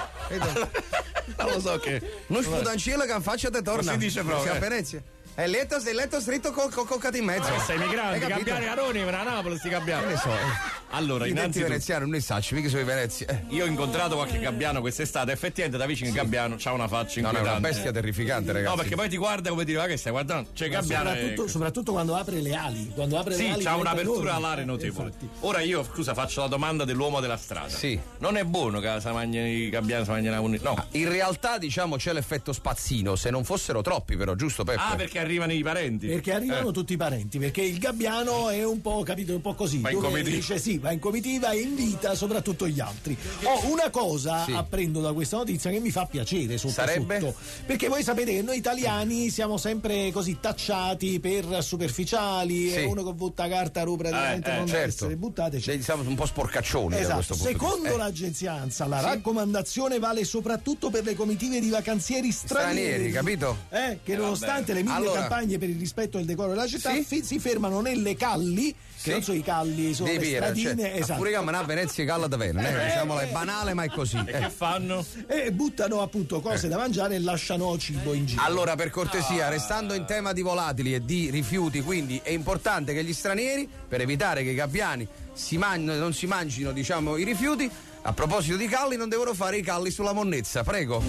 non lo so che non sputancino che in faccia te torna. Così dice proprio a Venezia. È letto stretto con cati in mezzo. Sei migrante, gabbiani caroni per a Napoli sti gabbiani. Che ne so. Allora, innanzitutto veneziano non ne sacci, mica sono i Venezia. Io ho incontrato qualche gabbiano quest'estate, effettivamente da vicino il gabbiano c'ha una faccia inquietante. No, è una bestia terrificante, ragazzi. No, perché poi ti guarda come dire, ma che stai guardando? C'è gabbiano. Soprattutto quando apre le ali. C'ha un'apertura alare notevole. Infatti. Ora io, scusa, faccio la domanda dell'uomo della strada. Sì. Non è buono che i gabbiani si mangiano una. No. In realtà, diciamo, c'è l'effetto spazzino, se non fossero troppi, però, giusto, Peppe? Perché arrivano i parenti. Perché arrivano tutti i parenti, perché il gabbiano è un po', capito, un po' così. Va in comitiva. Dice va in comitiva e invita soprattutto gli altri. Una cosa apprendo da questa notizia che mi fa piacere sotto. Perché voi sapete che noi italiani siamo sempre così tacciati per superficiali, è uno che butta carta praticamente non deve essere buttate. Siamo un po' sporcaccioni. Esatto. Secondo l'agenzia ANSA la raccomandazione vale soprattutto per le comitive di vacanzieri stranieri, capito? Che nonostante le mille campagne per il rispetto del decoro della città si fermano nelle calli, che non sono i calli, sono le stradine, esatto. Pure a Venezia calla da vena, diciamola, è banale ma è così. E che fanno? E buttano appunto cose da mangiare e lasciano cibo in giro. Allora, per cortesia, restando in tema di volatili e di rifiuti, quindi è importante che gli stranieri, per evitare che i gabbiani non si mangino, diciamo, i rifiuti, a proposito di calli, non devono fare i calli sulla monnezza, prego.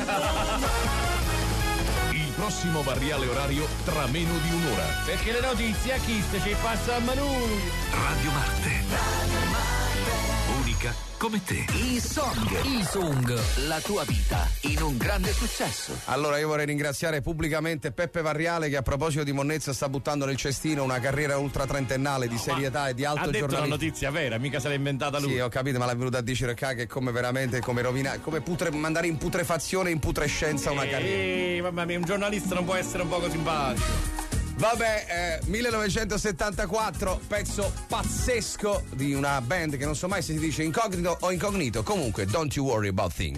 Il prossimo Variale orario tra meno di un'ora. Perché le notizie a chi ci passa a Manu. Radio Marte. Unica come te. I Song, la tua vita in un grande successo. Allora io vorrei ringraziare pubblicamente Peppe Variale, che a proposito di monnezza sta buttando nel cestino una carriera ultra trentennale di serietà e di alto giornalismo. Ha detto una notizia vera, mica se l'ha inventata lui. Sì, ho capito, ma l'ha venuta a dire che è come veramente, come rovinare, come mandare in putrefazione, in putrescenza una carriera. Mamma mia, un giornalista non può essere un poco simpatico. Vabbè, 1974, pezzo pazzesco di una band che non so mai se si dice incognito o incognito. Comunque, Don't You Worry About Things.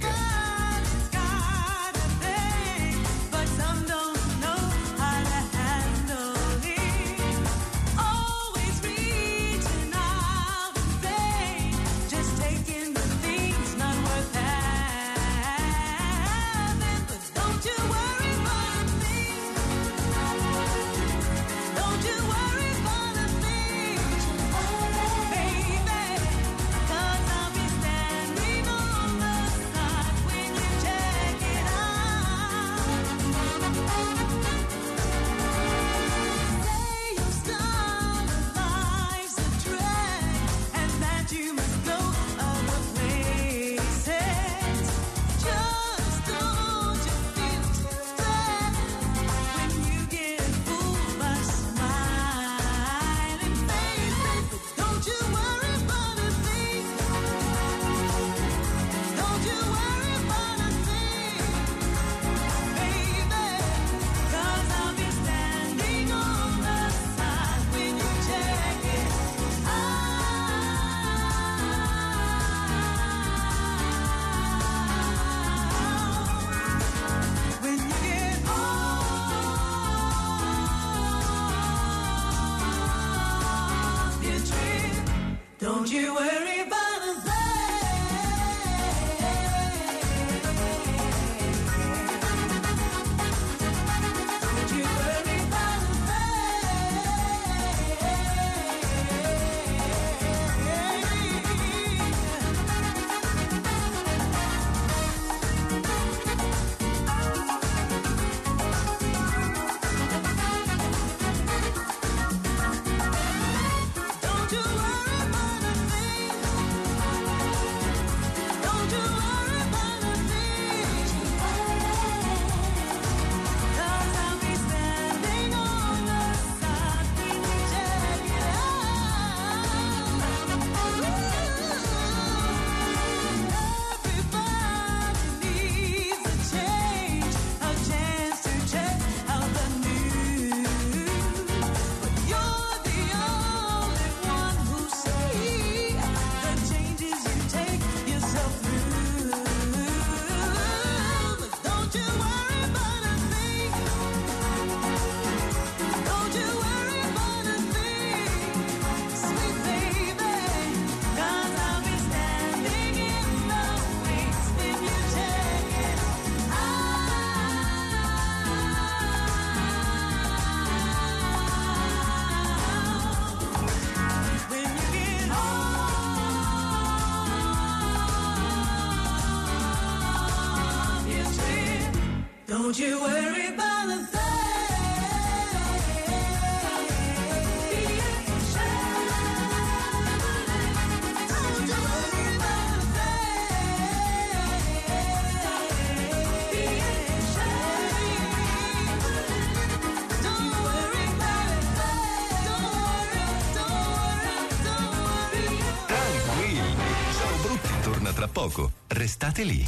Don't you worry about a thing. Don't you worry about a Don't you worry about a thing. Don't you worry about a thing. 'Cause I'll be standing on the side when you check it out. Everybody needs a change, a chance to check out the news. But you're the only one who see the changes you take yourself through. But don't you worry about a thing. Don't you worry about a thing, sweet baby. 'Cause I'll be standing in the wings when you check it out. When you get off your trip, don't you worry about a thing. Don't you worry about a thing. Don't worry about a thing. Don't worry. Tranquilli, Ciao Brutti torna tra poco. Restate lì.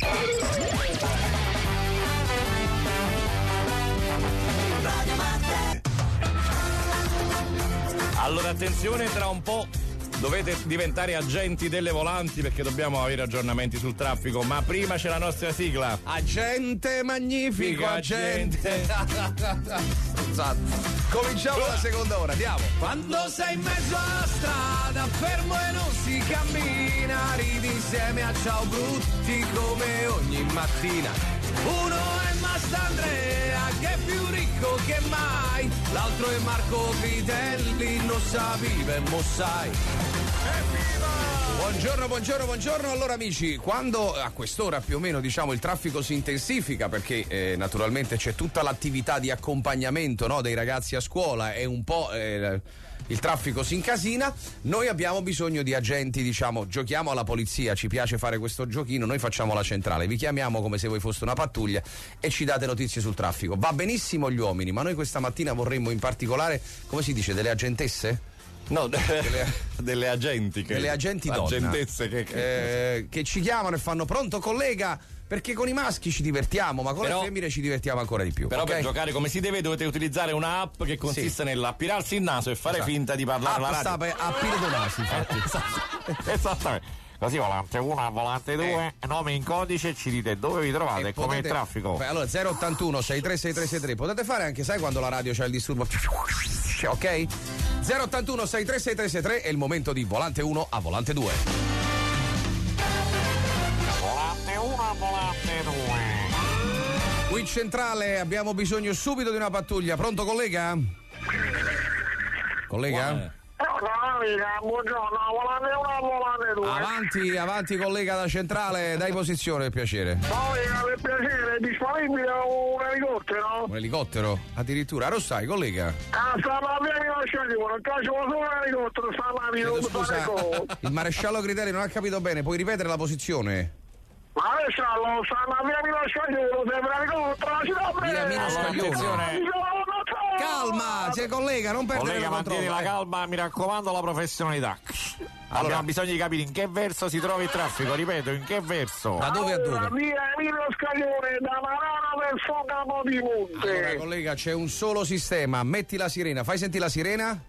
Allora attenzione, tra un po' dovete diventare agenti delle volanti perché dobbiamo avere aggiornamenti sul traffico, ma prima c'è la nostra sigla. Agente magnifico, agente. Esatto. Cominciamo la seconda ora, andiamo. Quando sei in mezzo alla strada, fermo e non si cammina, ridi insieme a Ciao Brutti come ogni mattina. Uno è Mastandrea che è più ricco che mai, l'altro è Marco Vitelli, non sa vive, mo sai. Buongiorno. Allora amici, quando a quest'ora più o meno diciamo il traffico si intensifica perché naturalmente c'è tutta l'attività di accompagnamento, no, dei ragazzi a scuola e un po' il traffico si incasina, noi abbiamo bisogno di agenti, diciamo, giochiamo alla polizia, ci piace fare questo giochino, noi facciamo la centrale, vi chiamiamo come se voi foste una pattuglia e ci date notizie sul traffico. Va benissimo gli uomini, ma noi questa mattina vorremmo in particolare, come si dice, delle agentesse? No, delle agenti. Delle agenti donna. Agentesse che ci chiamano e fanno: pronto collega? perché con i maschi ci divertiamo, ma con le femmine ci divertiamo ancora di più. Però per giocare come si deve dovete utilizzare una app che consiste nell'appirarsi il naso e fare finta di parlare alla radio. Sta per appire do nasi, infatti. Esattamente. Così volante 1, volante 2, nome in codice, ci dite dove vi trovate e com'è il traffico. Allora 081 636363 potete fare anche, sai quando la radio c'ha il disturbo, ok? 081 636363 è il momento di volante 1 a volante 2. Volante 1 a volante 2. Qui centrale, abbiamo bisogno subito di una pattuglia. Pronto collega? Collega? Buongiorno, volante 1 a volante 2. Avanti collega da centrale, dai posizione per piacere. Poi per piacere, è disponibile un elicottero? Un elicottero? Addirittura, lo sai collega? Stanno a via Milosciano, non c'è solo un elicottero, Scusa, il maresciallo Critelli non ha capito bene, puoi ripetere la posizione? Maresciallo, stanno a via Milosciano, sembra elicottero, ci dà bene! Via Milosciano. Calma, c'è collega, non perdere il controllo. Mantieni la calma, mi raccomando, la professionalità. Abbiamo bisogno di capire in che verso si trova il traffico, ripeto, in che verso? Da dove a dove? Via Emilio Scaglione, da Marano verso Capodimonte. Allora, collega, c'è un solo sistema, metti la sirena, fai sentire la sirena?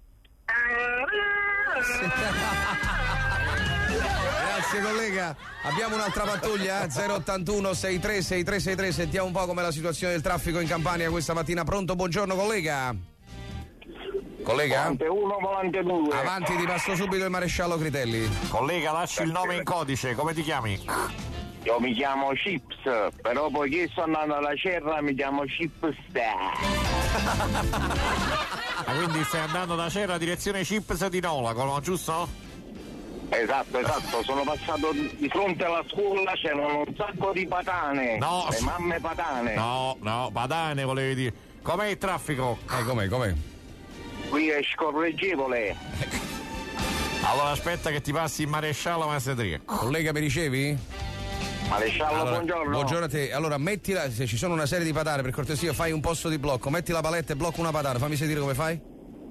Grazie collega, abbiamo un'altra pattuglia 081 636363, sentiamo un po' com'è la situazione del traffico in Campania questa mattina. Pronto, buongiorno collega. Collega? Volante 1, volante 2. Avanti, ti passo subito il maresciallo Critelli. Collega, lasci il nome in codice, come ti chiami? Io mi chiamo Chips, però poiché sto andando alla Cerra mi chiamo Chips Quindi stai andando da Cerra direzione Chips di Nolacolo, giusto? Esatto, sono passato di fronte alla scuola, c'erano un sacco di patane. No. Le mamme patane. No, patane volevi dire. Com'è il traffico? Com'è? Qui è scorreggevole. Allora aspetta che ti passi il maresciallo Massetria. Collega, mi ricevi? Maresciallo, buongiorno. Buongiorno a te. Allora mettila, se ci sono una serie di patane, per cortesia fai un posto di blocco, metti la paletta e blocca una patana, fammi sentire come fai.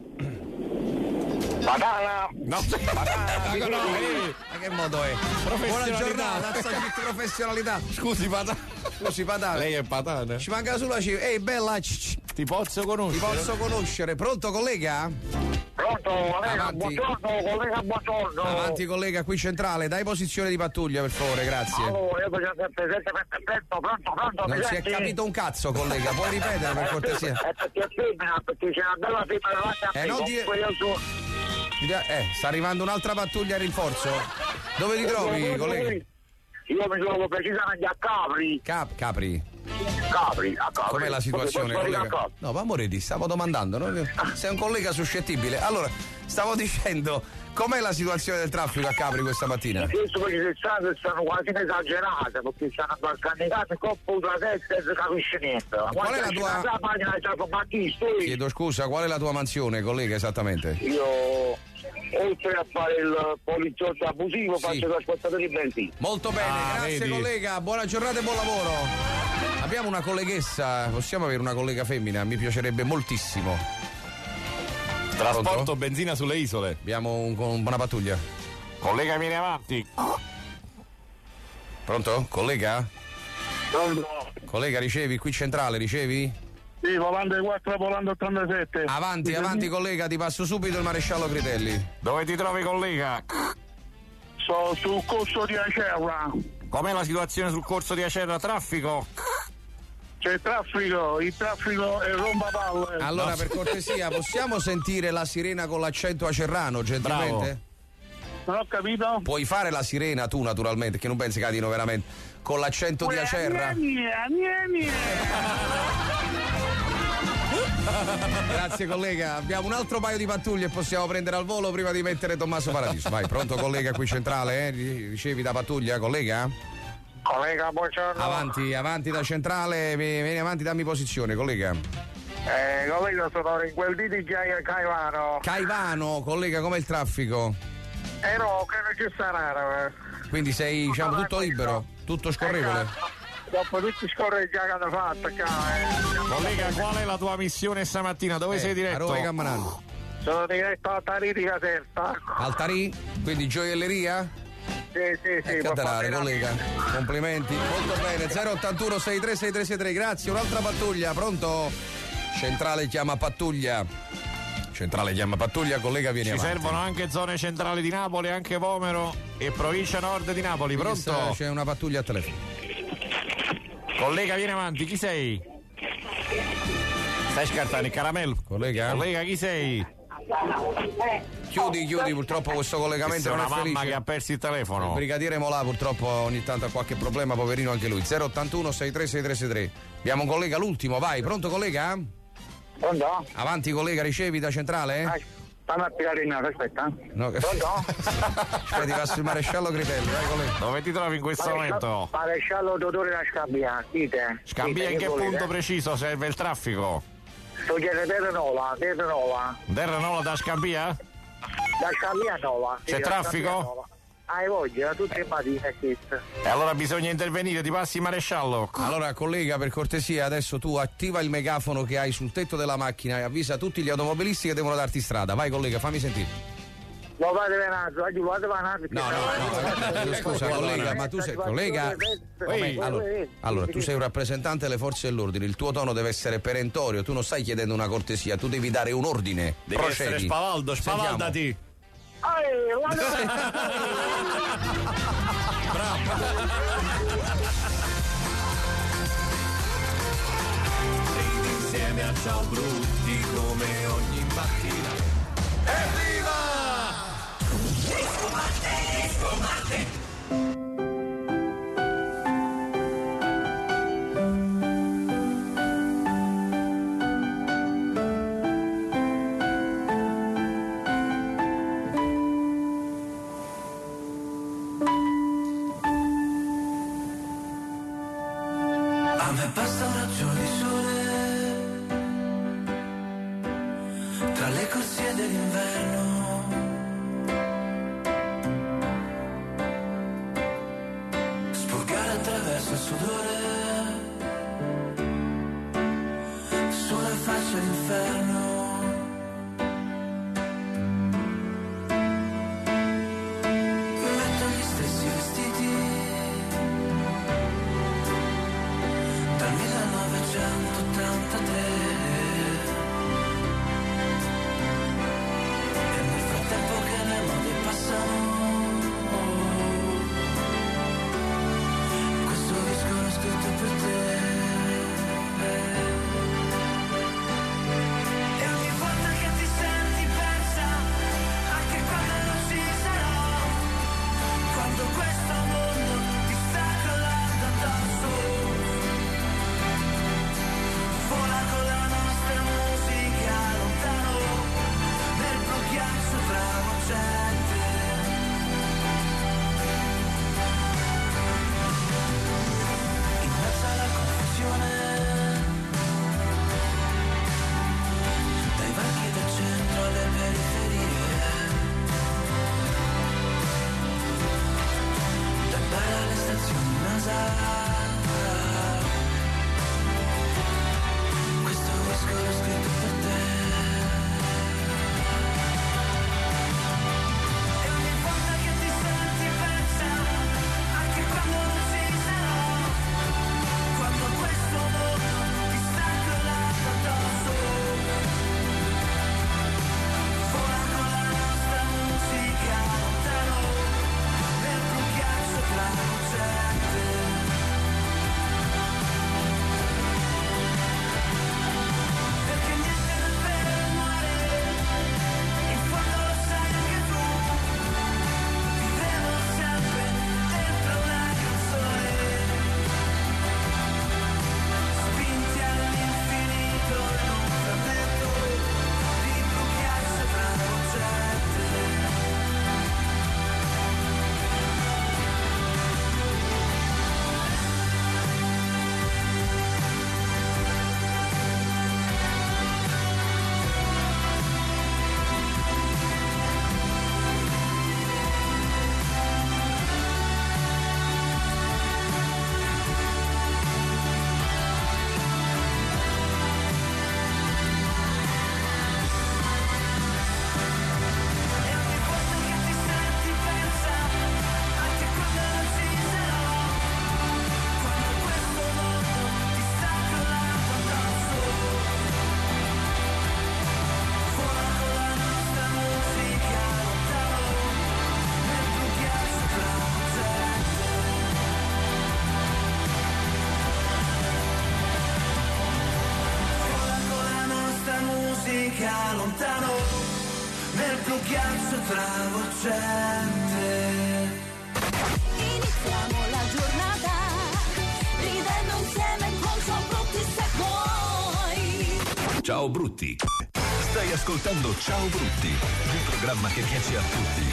Patana! No, patana! Ma che modo è? Buona giornata, professionalità. Scusi patana. Lei è patana? Ci manca solo la cifra. Ehi bella, ti posso conoscere? Pronto collega? Pronto, collega, buongiorno. Avanti collega, qui centrale, dai posizione di pattuglia per favore, grazie. Allora, io sono presente, pronto. Non si è capito un cazzo collega, puoi ripetere per cortesia? Perché c'è una bella femmina davanti a me. Sta arrivando un'altra pattuglia a rinforzo. Dove ti trovi, collega? Io mi trovo precisamente a Capri. Capri? Capri. Com'è la situazione, collega? No, ma amore, ti stavo domandando, no? Sei un collega suscettibile. Allora, stavo dicendo, com'è la situazione del traffico a Capri questa mattina? Adesso perché le strade stanno quasi esagerate, perché stanno barcannegate coppa la testa e non si capisce niente. Qual è la tua... Chiedo scusa, qual è la tua mansione, collega, esattamente? Io, oltre a fare il poliziotto abusivo, faccio trasportatore di benzina. Molto bene, grazie vedi. Collega, buona giornata e buon lavoro. Abbiamo una colleghessa, possiamo avere una collega femmina? Mi piacerebbe moltissimo. Trasporto Pronto? benzina sulle isole. Abbiamo una pattuglia. Collega, vieni avanti. Pronto? Collega? Pronto? Collega, ricevi? Qui centrale, ricevi? Sì, volante 4, volante 87. Avanti collega, ti passo subito il maresciallo Critelli. Dove ti trovi collega? Sono sul corso di Acerra. Com'è la situazione sul corso di Acerra? Traffico? C'è il traffico è rombapalle. Allora, per cortesia, possiamo sentire la sirena con l'accento acerrano, gentilmente? Bravo. Non ho capito? Puoi fare la sirena tu, naturalmente, che non pensi che la dino veramente, con l'accento di Acerra. Grazie collega, abbiamo un altro paio di pattuglie e possiamo prendere al volo prima di mettere Tommaso Paradiso. Vai, pronto collega qui centrale, ricevi da pattuglia, collega? Collega, buongiorno. Avanti da centrale, vieni avanti, dammi posizione, collega. Collega, sono in quel di Caivano. Caivano, collega, com'è il traffico? No, che non ci sarà. Quindi sei, diciamo, tutto libero, tutto scorrevole. Dopo tutti i scorreggiati che hanno fatto, Collega, qual è la tua missione stamattina? Dove sei diretto? A Roma e Cammanano. Sono diretto a Altarì di Caserta. Altarì? Quindi gioielleria? Sì, Catanare, collega. Complimenti. Molto bene. 081 63 6363. Grazie. Un'altra pattuglia. Pronto? Centrale chiama pattuglia. Collega, vieni avanti. Ci servono anche zone centrali di Napoli, anche Vomero e provincia nord di Napoli. Pronto? C'è una pattuglia a telefono. Collega, vieni avanti. Chi sei? Stai scartando il caramello? Collega, chi sei? Chiudi, purtroppo questo collegamento non è felice. Mamma che ha perso il telefono. Il brigadiere Molà purtroppo ogni tanto ha qualche problema, poverino anche lui. 081 63 6363. Abbiamo un collega, l'ultimo, vai. Pronto, collega? Pronto? Avanti, collega, ricevi da centrale? Fammi applicare il naso, aspetta. No. Pronto? Aspetta, passo il maresciallo Critelli, vai, collega. Dove ti trovi in questo momento? Maresciallo Dotore da Scabbia, dite. Scabbia in che punto preciso serve il traffico? Sto chiedendo Terranola. Terranola da Scabbia? Da Scabbia Nova. C'è traffico? Hai voglia, tutte le mattine. E allora bisogna intervenire, ti passi maresciallo. Allora, collega, per cortesia, adesso tu attiva il megafono che hai sul tetto della macchina e avvisa tutti gli automobilisti che devono darti strada. Vai, collega, fammi sentire. No, vado venazzo. No, scusa, collega, ma tu sei collega. Allora, tu sei un rappresentante delle forze dell'ordine, il tuo tono deve essere perentorio, tu non stai chiedendo una cortesia, tu devi dare un ordine. Devi essere spavaldati. Bravo. Insieme a Ciao Brutti come ogni mattina. Evviva! Scomate. A me basta un raggio di sole tra le corsie dell'inverno. Spurgare attraverso il sudore sulla faccia d'inferno. Metto gli stessi vestiti dal 1983. lontano, nel blu ghiaccio travolgente. Iniziamo la giornata ridendo insieme con Ciao Brutti se vuoi. Ciao Brutti. Stai ascoltando Ciao Brutti, il programma che piace a tutti.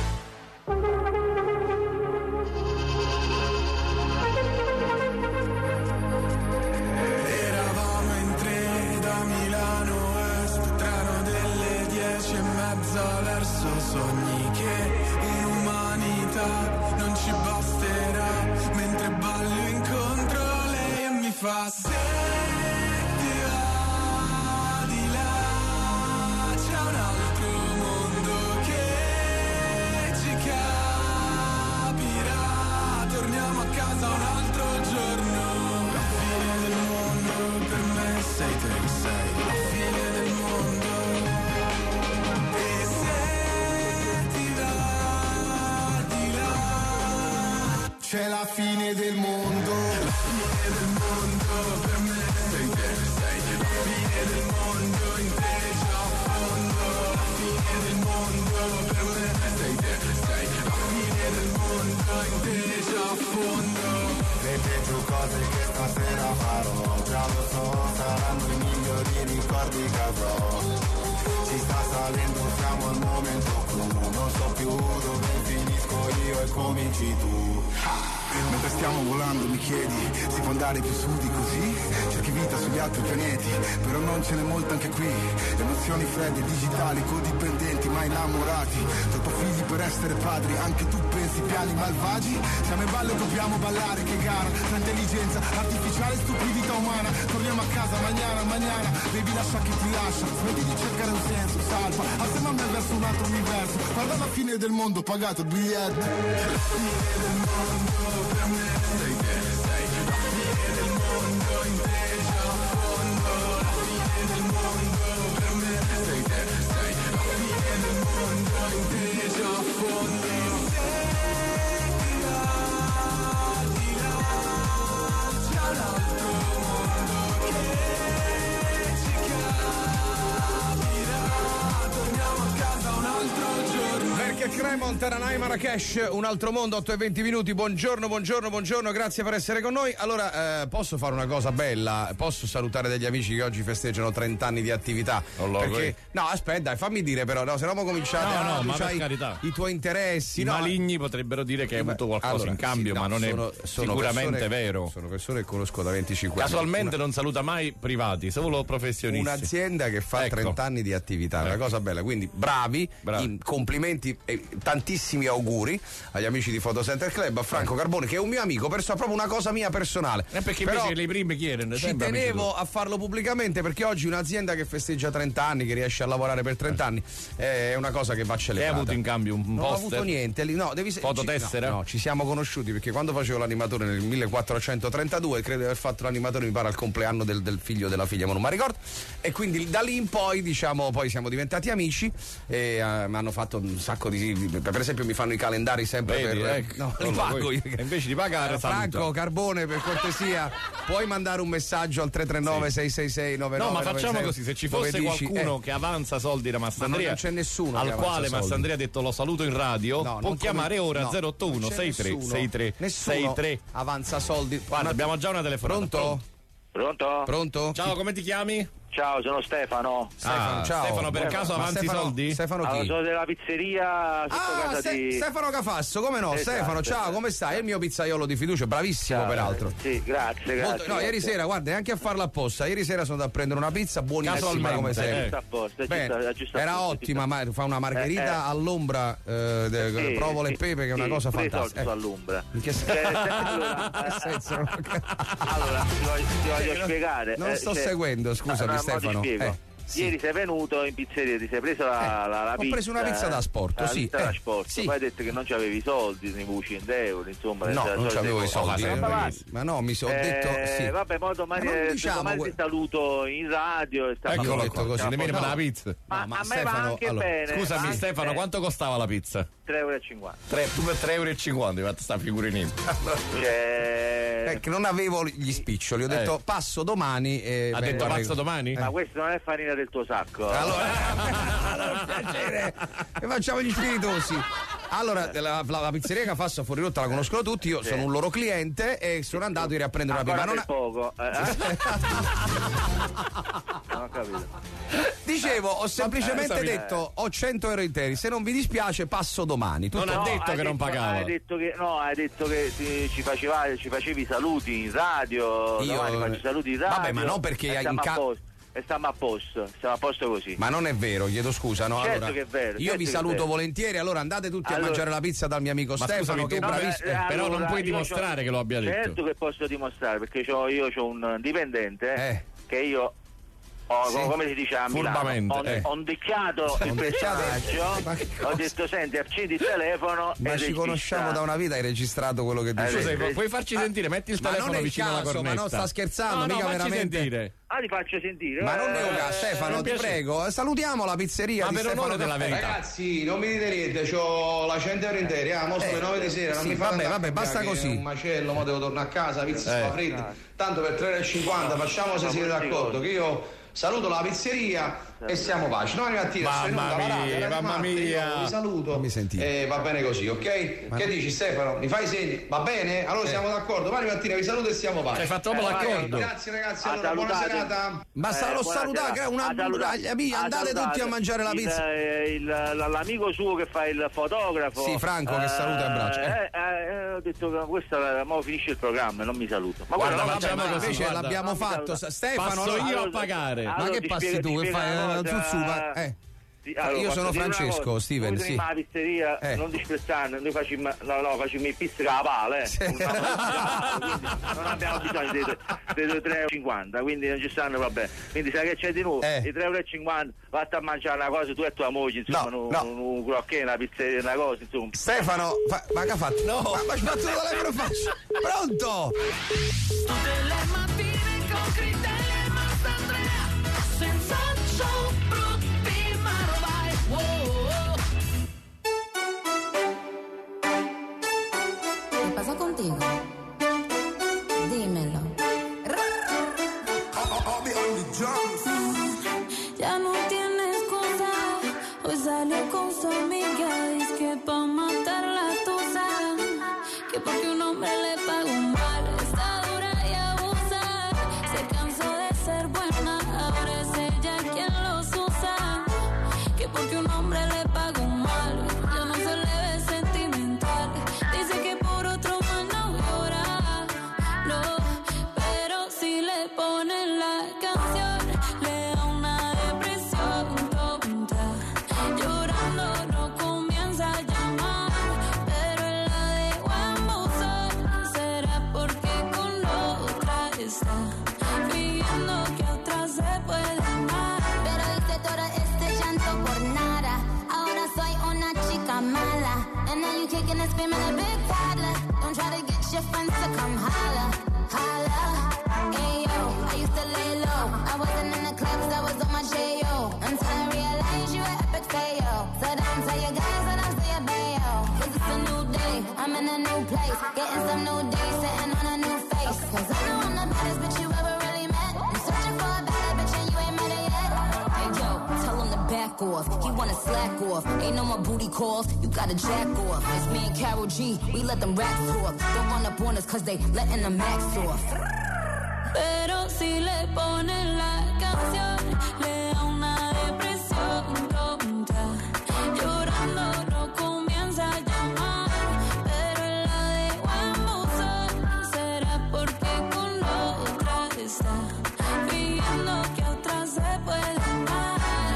Eravamo in tre da Milano Est, treno delle 10:30 verso sogni che in umanità non ci basterà, mentre ballo incontro lei e mi fa se ti va di là c'è un altro mondo che ci capirà, torniamo a casa un altro giorno. La fine del mondo per me sei te che sei la fine del mondo. E se ti va di là c'è la fine del mondo. La fine del mondo per me sei te che sei la fine del mondo, in te già a fondo. La fine del mondo per me sei te che sei la fine del mondo, in te già a fondo. Le peggio cose che stasera farò, già lo so, saranno i migliori ricordi che avrò. Ci sta salendo, siamo al momento clou, non so più dove finisco io e cominci tu. Mentre stiamo volando mi chiedi, si può andare più su di così? Cerchi vita sugli altri pianeti, però non ce n'è molta anche qui. Emozioni fredde, digitali, codipendenti, ma innamorati. Troppo figli per essere padri, anche tu pensi piani malvagi? Siamo in ballo e dobbiamo ballare, che gara, tra intelligenza artificiale e stupidità umana. Torniamo a casa, mañana, baby lascia che ti lascia. Smetti di cercare un senso, salva, assieme a me verso un altro universo. Guarda la fine del mondo, pagato il biglietto. La fine del mondo per me sei te, sei la fine del mondo, in te già a fondo. La fine del mondo per me sei te, sei la fine del mondo, in te già a fondo. Se ti va di là c'è un altro mondo che ci capirà, torniamo a casa un altro giorno. Perché Cremon, Taranai, Marrakesh, un altro mondo, 8:20 minuti. Buongiorno, grazie per essere con noi. Allora, posso fare una cosa bella? Posso salutare degli amici che oggi festeggiano 30 anni di attività? Perché, no, aspetta, dai, fammi dire però, no, se no cominciate. No, ma per carità. I tuoi interessi. I maligni potrebbero dire che hai avuto qualcosa in cambio, ma non è sicuramente vero. Sono persone che conosco da 25 anni. Casualmente non saluta mai privati, solo professionisti. Un'azienda che fa 30 anni di attività, una cosa bella, quindi bravi. Complimenti e tantissimi auguri agli amici di Photocenter Club, a Franco Carbone, che è un mio amico, proprio una cosa mia personale. Perché invece le prime chiedono. Ci tenevo a farlo pubblicamente, perché oggi un'azienda che festeggia 30 anni, che riesce a lavorare per 30 anni, è una cosa che va celebrata. Hai avuto in cambio un poster? Non ho avuto niente, no, fototessera? No, ci siamo conosciuti perché quando facevo l'animatore nel 1432, credo di aver fatto l'animatore, mi pare al compleanno del figlio della figlia, ma non mi ricordo, e quindi da lì in poi, diciamo, poi siamo diventati amici e mi hanno fatto un sacco di, per esempio mi fanno i calendari sempre. Vedi, no, li pago io. Invece di pagare, Franco Carbone, per cortesia, puoi mandare un messaggio al 339-666-9996. No, ma facciamo così, se ci fosse qualcuno che avanza soldi da Massandria, non c'è nessuno al quale Massandria ha detto lo saluto in radio, può chiamare ora 081 63 avanza soldi. Guarda, abbiamo già una telefonata. Pronto? Ciao, come ti chiami? Ciao, sono Stefano. Ciao. Stefano, per caso avanzi soldi? Stefano chi? Sono della pizzeria sotto casa di... Stefano Cafasso, come no? Esatto. Stefano, ciao, come stai? È il mio pizzaiolo di fiducia, bravissimo peraltro. Sì, grazie. No, ieri sera, guarda, neanche a farla apposta. Ieri sera sono andato a prendere una pizza buonissima come sempre. Era ottima, ma fa una margherita all'ombra, provola e pepe, che è una cosa fantastica. All'ombra. In che senso? Allora, ti voglio spiegare. Non sto seguendo, scusami Stefano. Ieri sei venuto in pizzeria, ti sei preso la pizza. Ho preso una pizza da sport, sì. Da sport. Sì. Poi hai detto che non c'avevi i soldi, ne avevi 100 euro, insomma. No, non c'avevo i soldi. Ma no, mi sono detto sì. Vabbè, poi domani ti saluto in radio. Io ho detto così, nemmeno la pizza. Ma a me va anche bene. Scusami Stefano, quanto costava la pizza? 3,50 €. Tu per 3,50 €, sta figurinino. Non avevo gli spiccioli, ho detto passo domani. Ha detto passo domani? Ma questo non è farina il tuo sacco. Allora, piacere. E facciamo gli spiritosi. Allora, la pizzeria Cafassa fuori rotta la conoscono tutti, io sono un loro cliente e sono andato ieri a prendere una pipa. Non è poco. Non ho capito. Dicevo, ho semplicemente detto ho 100 euro interi, se non vi dispiace passo domani. Non ho detto che non pagava. Hai detto che ci facevi saluti in radio. Io faccio saluti in radio. Vabbè, ma non perché hai e stiamo a posto così. Ma non è vero, chiedo scusa, no? Certo allora, che è vero. Io vi saluto volentieri, allora andate tutti a mangiare la pizza dal mio amico Stefano, che è bravissimo. Però non puoi dimostrare che lo abbia detto. Certo che posso dimostrare, perché io ho un dipendente che io come si dice a Milano, ho indicchiato il personaggio, ho detto senti accendi il telefono. Ma ci conosciamo da una vita, hai registrato quello che dicevi. Scusa, puoi farci sentire? Metti il telefono vicino alla cornetta. Ma non sta scherzando, mica veramente. Sentire. Li faccio sentire. Ma non Stefano, ti prego, salutiamo la pizzeria di Stefano della Verità. Ragazzi, non mi dite niente, c'ho la 100 euro interi, mo sono le 9 di sera, non mi fate vabbè, basta così. Un macello, mo devo tornare a casa, pizza fritta. Tanto per 3,50 facciamo se siete d'accordo, che io saluto la pizzeria e siamo pace. Domani mattina mamma mia, vi saluto. Mi sentite. Va bene così, ok? Che dici Stefano? Mi fai segni? Va bene? Allora siamo d'accordo. Domani mattina vi saluto e siamo pace. Hai fatto proprio l'accordo. Grazie ragazzi, allora buona serata. Ma l'ho salutato, andate tutti a mangiare la pizza. L'amico suo che fa il fotografo. Sì, Franco, che saluta e abbraccia. Ho detto che questa mo finisce il programma e non mi saluto. Ma guarda, invece l'abbiamo fatto. Stefano, passo io a pagare. Ma che passi tu? Che fai? Zuzzupa? Allora, io sono Francesco, Steven. Sì. Ma la pizzeria, non disprezzando, noi facciamo il pizza con la pala, non abbiamo bisogno dei 3,50 €, quindi non ci stanno, vabbè. Quindi sai che c'è di nuovo? I 3,50 €, vatti a mangiare una cosa tu e tua moglie, insomma, un crocchè, una pizzeria, una cosa, insomma. Stefano, ma che ha fatto? No, ma ci faccio il telefono faccio. Pronto? Tutte le mattine con Criteria e Mastandrea, senza ciò brutti ma rovai. ¿Qué pasa contigo? Dímelo. Ya no tienes cosa. Hoy salió con su amiga. Dice que pa' matar la tusa. Que porque un hombre le pagó mal. Está dura y abusa. Se cansó de ser buena. Ahora es ella quien los usa. Que porque un hombre le pagó mal. Ya no se le ve sentimental. Dice que por otro más no llora. No, pero si le ponen la canción, le da una depresión tonta. Llorando no comienza a llamar, pero él la dejó en buzón. Será porque con otra está fingiendo que otra se puede amar. Pero hice todo este llanto por nada. Ahora soy una chica mala. And now you kicking and screaming a big toddler. Don't try to get your friends to come holla, holla. Hey yo, I used to lay low. I wasn't in the clubs, I was on my J.O. Until I realized you were epic fail. So don't tell your guys that I'm still bail. Cause it's a new day, I'm in a new place. Getting some new days, sitting on a new face. Cause I know I'm the baddest bitch you ever really met. I'm searching for a bad bitch and you ain't met her yet. Hey yo, tell him to back off. He wanna slack off. Ain't no more booty calls, you gotta jack off. It's me and Karol G, we let them racks talk. Don't run up on us cause they letting the max off. Pero si le ponen la canción, le da una depresión tonta. Llorando no comienza a llamar, pero él la dejó en buzón. Será porque con otra está fingiendo que otra se puede amar.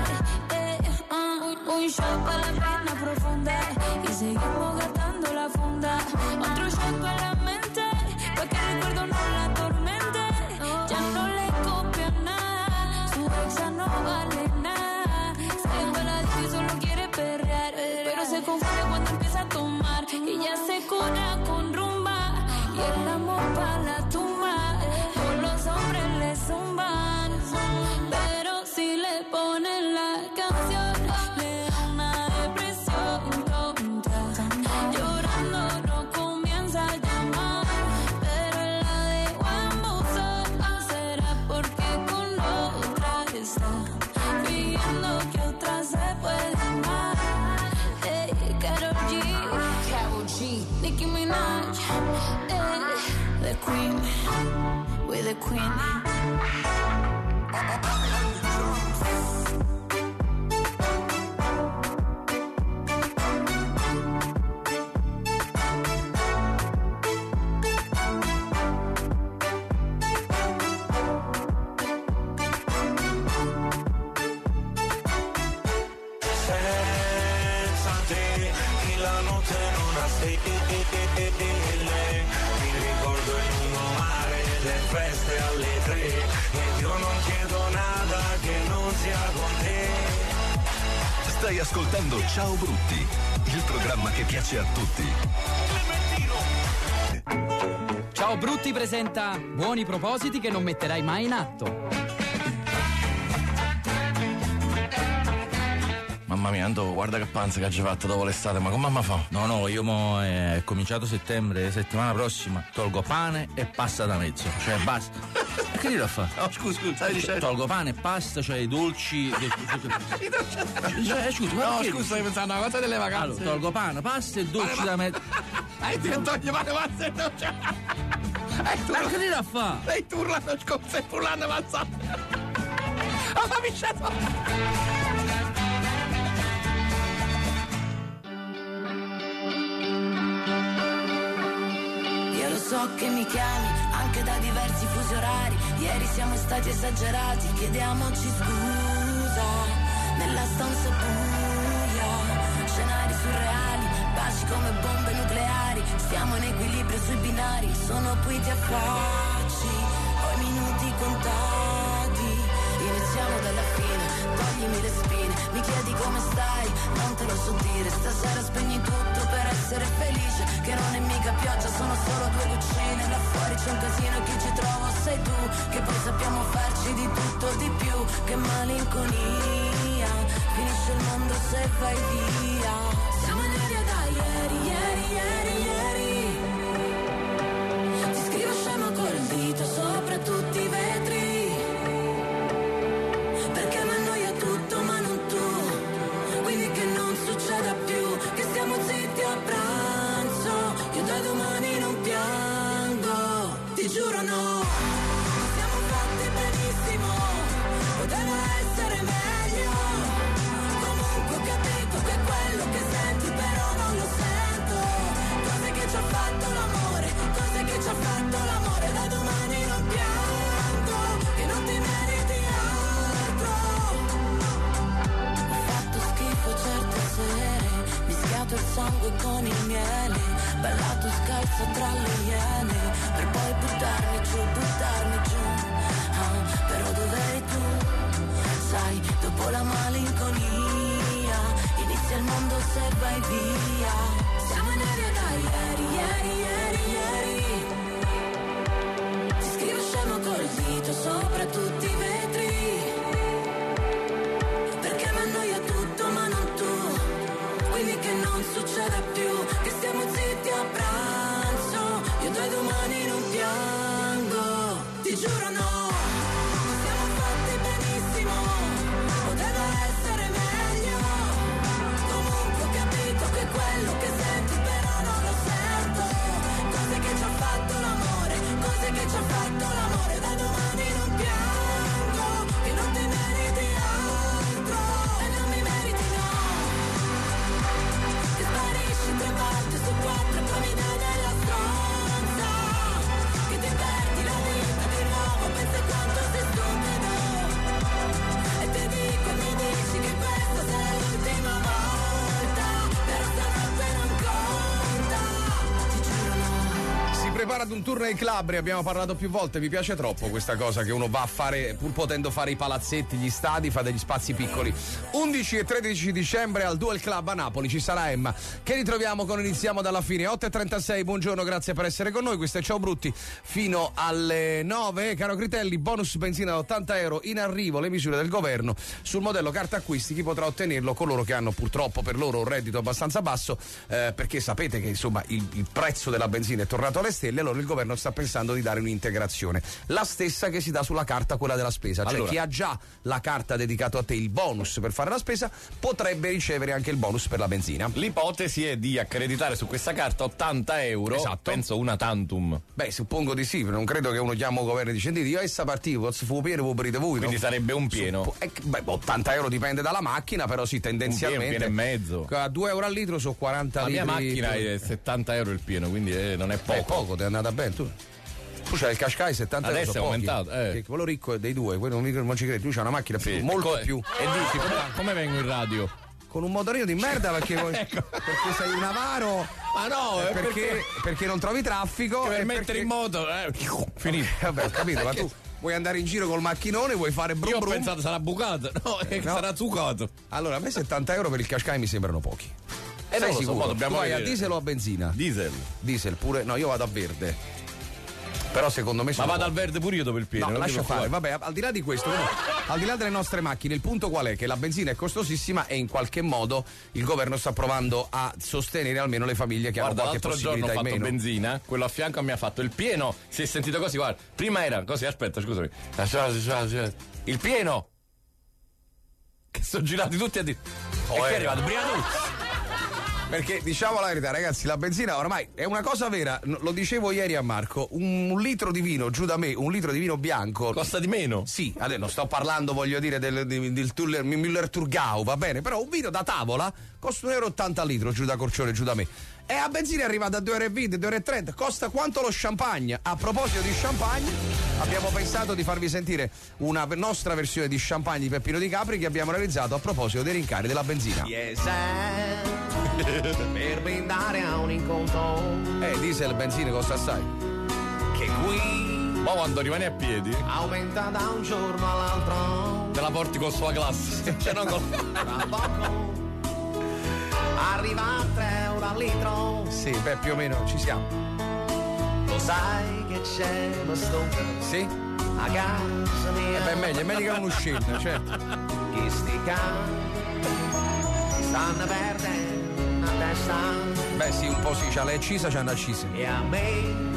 Un shot para la pena profunda y seguimos gastando la funda. Otro shot para la mente, pa' que el recuerdo no la atormente. Ya no le copia nada, su ex ya no vale nada. Se fue la disco y solo quiere perrear, pero se confunde cuando empieza a tomar. Y ya se cura con rumba y el amor pa' la tumba. Todos los hombres le zumban, pero si le ponen la canción, le da una depresión tonta. Llorando no comienza a llamar, pero él la dejó en buzón. Será porque con otra está Nicki Minaj, the queen, we're the queen. Mi ricordo il lungomare, le feste alle 3 e io non chiedo nada che non sia con te. Stai ascoltando Ciao Brutti, il programma che piace a tutti. Ciao Brutti presenta buoni propositi che non metterai mai in atto. Mamma mia, Anto, guarda che panza che hai fatto dopo l'estate, ma come mamma fa? No, io è cominciato settembre, settimana prossima, tolgo pane e pasta da mezzo, cioè basta. Che devo fare? No, scusa, stai dicendo? Tolgo pane e pasta, cioè i dolci. Scusa, stai pensando a una cosa delle vacanze? Allora, tolgo pane, pasta e dolci da mezzo. Ti togli pane, pasta e dolci. Ma che devo fare? Stai urlando, stai urlando, mazza. Oh, fammi scendo. So che mi chiami anche da diversi fusi orari. Ieri siamo stati esagerati, chiediamoci scusa. Nella stanza buia, scenari surreali, baci come bombe nucleari. Stiamo in equilibrio sui binari, sono qui ti affacci, ho i minuti contati. Iniziamo dalla fine, toglimi le spine. Mi chiedi come stai, non te lo so dire. Stasera spegni tutto per essere felice. Che non è mica pioggia, sono solo 2 goccine. Là fuori c'è un casino, chi ci trovo sei tu. Che poi sappiamo farci di tutto di più. Che malinconia, finisce il mondo se vai via. Siamo in aria da ieri. Ti scrivo scemo col dito sopra tutti i vetri. Perché mi annoia tutto ma non tu. Quindi che non succeda più, che stiamo zitti a pranzo. Io da domani non piango, ti giuro no. Siamo fatti benissimo, poteva essere meglio. Comunque ho capito che quello che senti però non lo sento. Cose che ci ha fatto l'amore, cose che ci ha fatto l'amore. Da domani non piango, che non ti meriti altro. Ho fatto schifo certe sere, mischiato il sangue con il miele, ballato scalzo tra le iene, per poi buttarmi giù. Però dov'eri tu? Sai, dopo la malinconia, inizia il mondo se vai via. Siamo in aria da ieri. Ti scrivo scemo col dito sopra tutti i vetri. Perché mi annoia tutto ma non tu. Quindi che non succeda più, che stiamo zitti a pranzo. Io da domani non piango, ti giuro no. Siamo fatti benissimo, poteva essere meglio. Comunque ho capito che quello che senti però non lo sento. Cose che ci ha fatto l'amore, cose che ci ha fatto l'amore. Da domani non piango, che non ti meriti altro. E non mi meriti no. Che sparisci 3 volte su 4 e poi mi dai della stronza. Che ti perdi la vita di nuovo, pensa quanto sei stupido. E ti dico e mi dici che questa sarà l'ultima volta. Però stanotte non conta, ti giuro no. Si prepara ad un tour nei club, ne abbiamo parlato più volte. Mi piace troppo questa cosa che uno va a fare, pur potendo fare i palazzetti, gli stadi, fa degli spazi piccoli. 11 e 13 dicembre al Dual Club a Napoli ci sarà Emma, che ritroviamo con Iniziamo dalla fine. 8:36, buongiorno, grazie per essere con noi. Questo è Ciao Brutti fino alle 9. Caro Critelli, bonus benzina da 80 euro in arrivo, le misure del governo sul modello carta acquisti. Chi potrà ottenerlo? Coloro che hanno purtroppo per loro un reddito abbastanza basso, perché sapete che insomma il prezzo della benzina è tornato alle stelle. livelli. Allora il governo sta pensando di dare un'integrazione, la stessa che si dà sulla carta, quella della spesa. Cioè Allora, chi ha già la carta dedicato a te, il bonus per fare la spesa, potrebbe ricevere anche il bonus per la benzina. L'ipotesi è di accreditare su questa carta 80 euro. Esatto. Penso una tantum. Beh, suppongo di sì, non credo che uno chiama il governo e dice io essa partita, fu pieno, fu perite voi. Quindi sarebbe un pieno. 80 euro dipende dalla macchina, però sì, tendenzialmente. Un pieno e mezzo. A 2 euro al litro su 40 la litri. La mia macchina è 70 euro il pieno, quindi non è poco. È poco, ti è andata bene tu. Tu c'hai il Qashqai 70 adesso euro. Adesso è aumentato. Quello ricco è dei due, quello non ci credi. Tu c'hai una macchina più, molto più. E dici, come vengo in radio? Con un motorino di merda perché, ecco. Perché sei un avaro. Ma no, perché non trovi traffico. Per mettere in moto, finito. Vabbè, ho capito, ma tu vuoi andare in giro col macchinone, vuoi fare brum. Io ho brum? pensato sarà bucato, no. Sarà zuccato. Allora, a me 70 euro per il Qashqai mi sembrano pochi. Sei sicuro? So, dobbiamo vai a diesel o a benzina? Diesel pure, no, io vado a verde. Però secondo me ma vado al verde pure io dopo il pieno. No, lascia fare. Vabbè, al di là di questo, al di là delle nostre macchine, il punto qual è? Che la benzina è costosissima e in qualche modo il governo sta provando a sostenere almeno le famiglie che hanno qualche possibilità in meno. L'altro giorno ho fatto benzina, quello a fianco mi ha fatto il pieno. Si è sentito così, guarda. Prima era così, aspetta, scusami. Il pieno. Che sono girati tutti a dire. E che è arrivato Brianuzzi. Perché diciamo la verità, ragazzi, la benzina ormai è una cosa vera. Lo dicevo ieri a Marco, un litro di vino giù da me, un litro di vino bianco costa di meno. Sì, adesso non sto parlando, voglio dire, del Müller Thurgau, va bene, però un vino da tavola costa 1,80 euro al litro giù da Corcione, giù da me. E a benzina è arrivata a 2,20 euro, 2,30 euro, costa quanto lo champagne. A proposito di champagne, abbiamo pensato di farvi sentire una nostra versione di champagne di Peppino Di Capri che abbiamo realizzato a proposito dei rincari della benzina. Per brindare a un incontro. Diesel, benzina costa assai. Che qui ma quando rimani a piedi aumenta da un giorno all'altro. Te la porti con sua classe. Cioè non con... Tra poco arriva a 3 euro al litro. Sì, beh, più o meno ci siamo. Lo sai che c'è Mastonca? Sì. A casa mia. Beh, è meglio che uno scena, certo. Chi sti stanno perdendo una testa. Beh sì, un po' sì, c'ha le accisa, c'hanno accise. E a me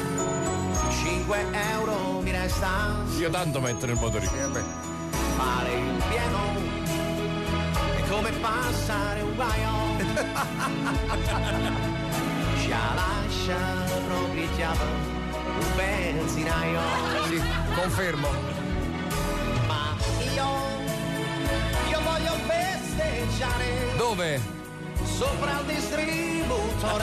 5 euro mi resta. Io tanto metto nel motorino. Fare il pieno è come passare un guaio. Ci lascia proprio chiaro un benzinaio. Sì, confermo. Ma io voglio festeggiare. Dove? Sopra il distributore.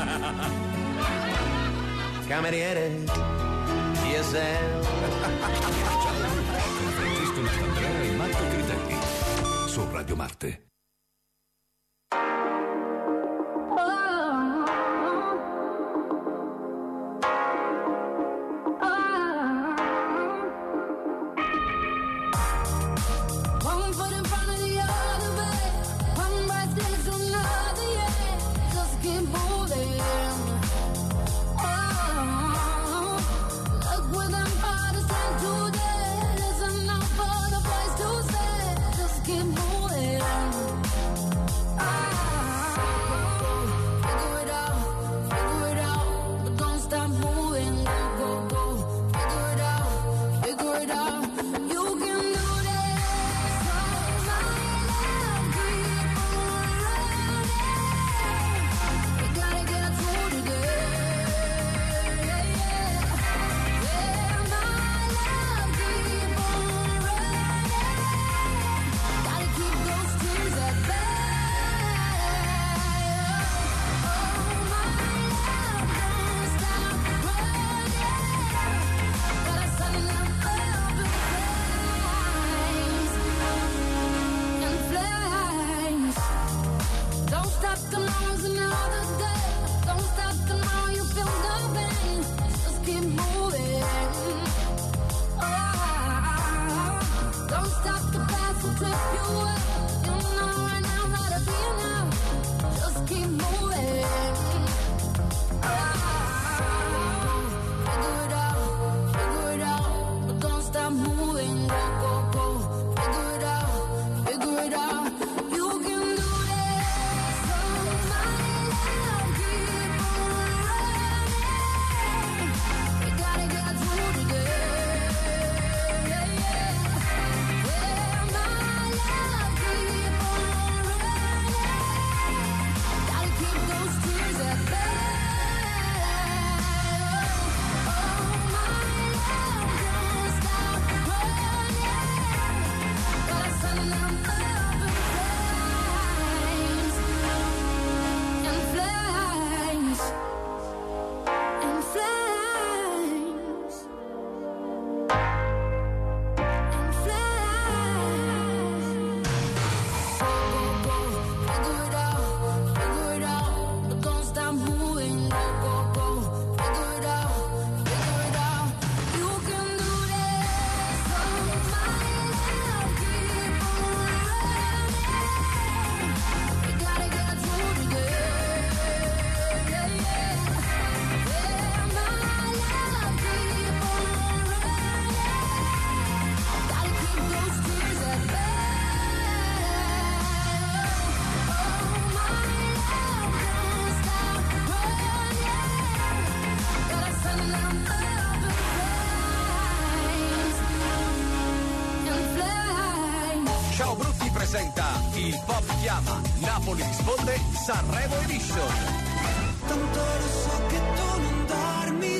Cameriere diesel. Con Francesco Nicandrea e Marco Critelli su Radio Marte. Keep moving. presenta Il Pop chiama, Napoli risponde, Sanremo Edition. Tanto lo so che tu non dormi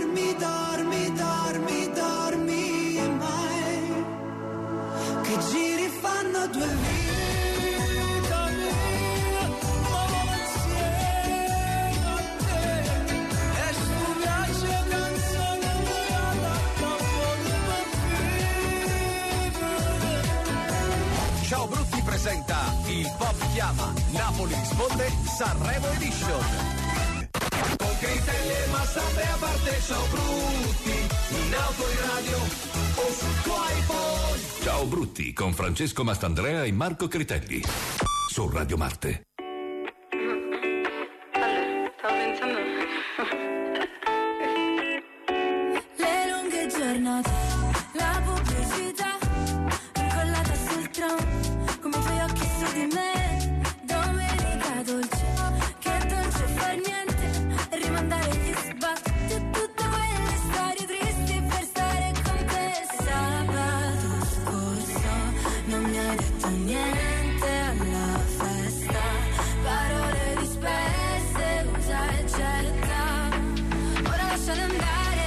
mai, che giri fanno due vita mia, ma vola insieme a te, e sto viaggio canzone mia da vivere. Ciao Brutti presenta Il Pop chiama, Napoli risponde, Sanremo Edition. Con Critelli e Massandrea parte Ciao Brutti, in auto, in radio o sul tuo iPhone. Ciao Brutti con Francesco Mastandrea e Marco Critelli su Radio Marte. Stavo pensando. Le lunghe giornate, la pubblicità, incollata sul tram, come i tuoi occhi su di me. Domenica dolce, che dolce far niente, e rimandare gli sbatti, tutte quelle storie tristi per stare con te. Sabato scorso non mi hai detto niente alla festa, parole disperse, usa e getta, ora lasciale andare,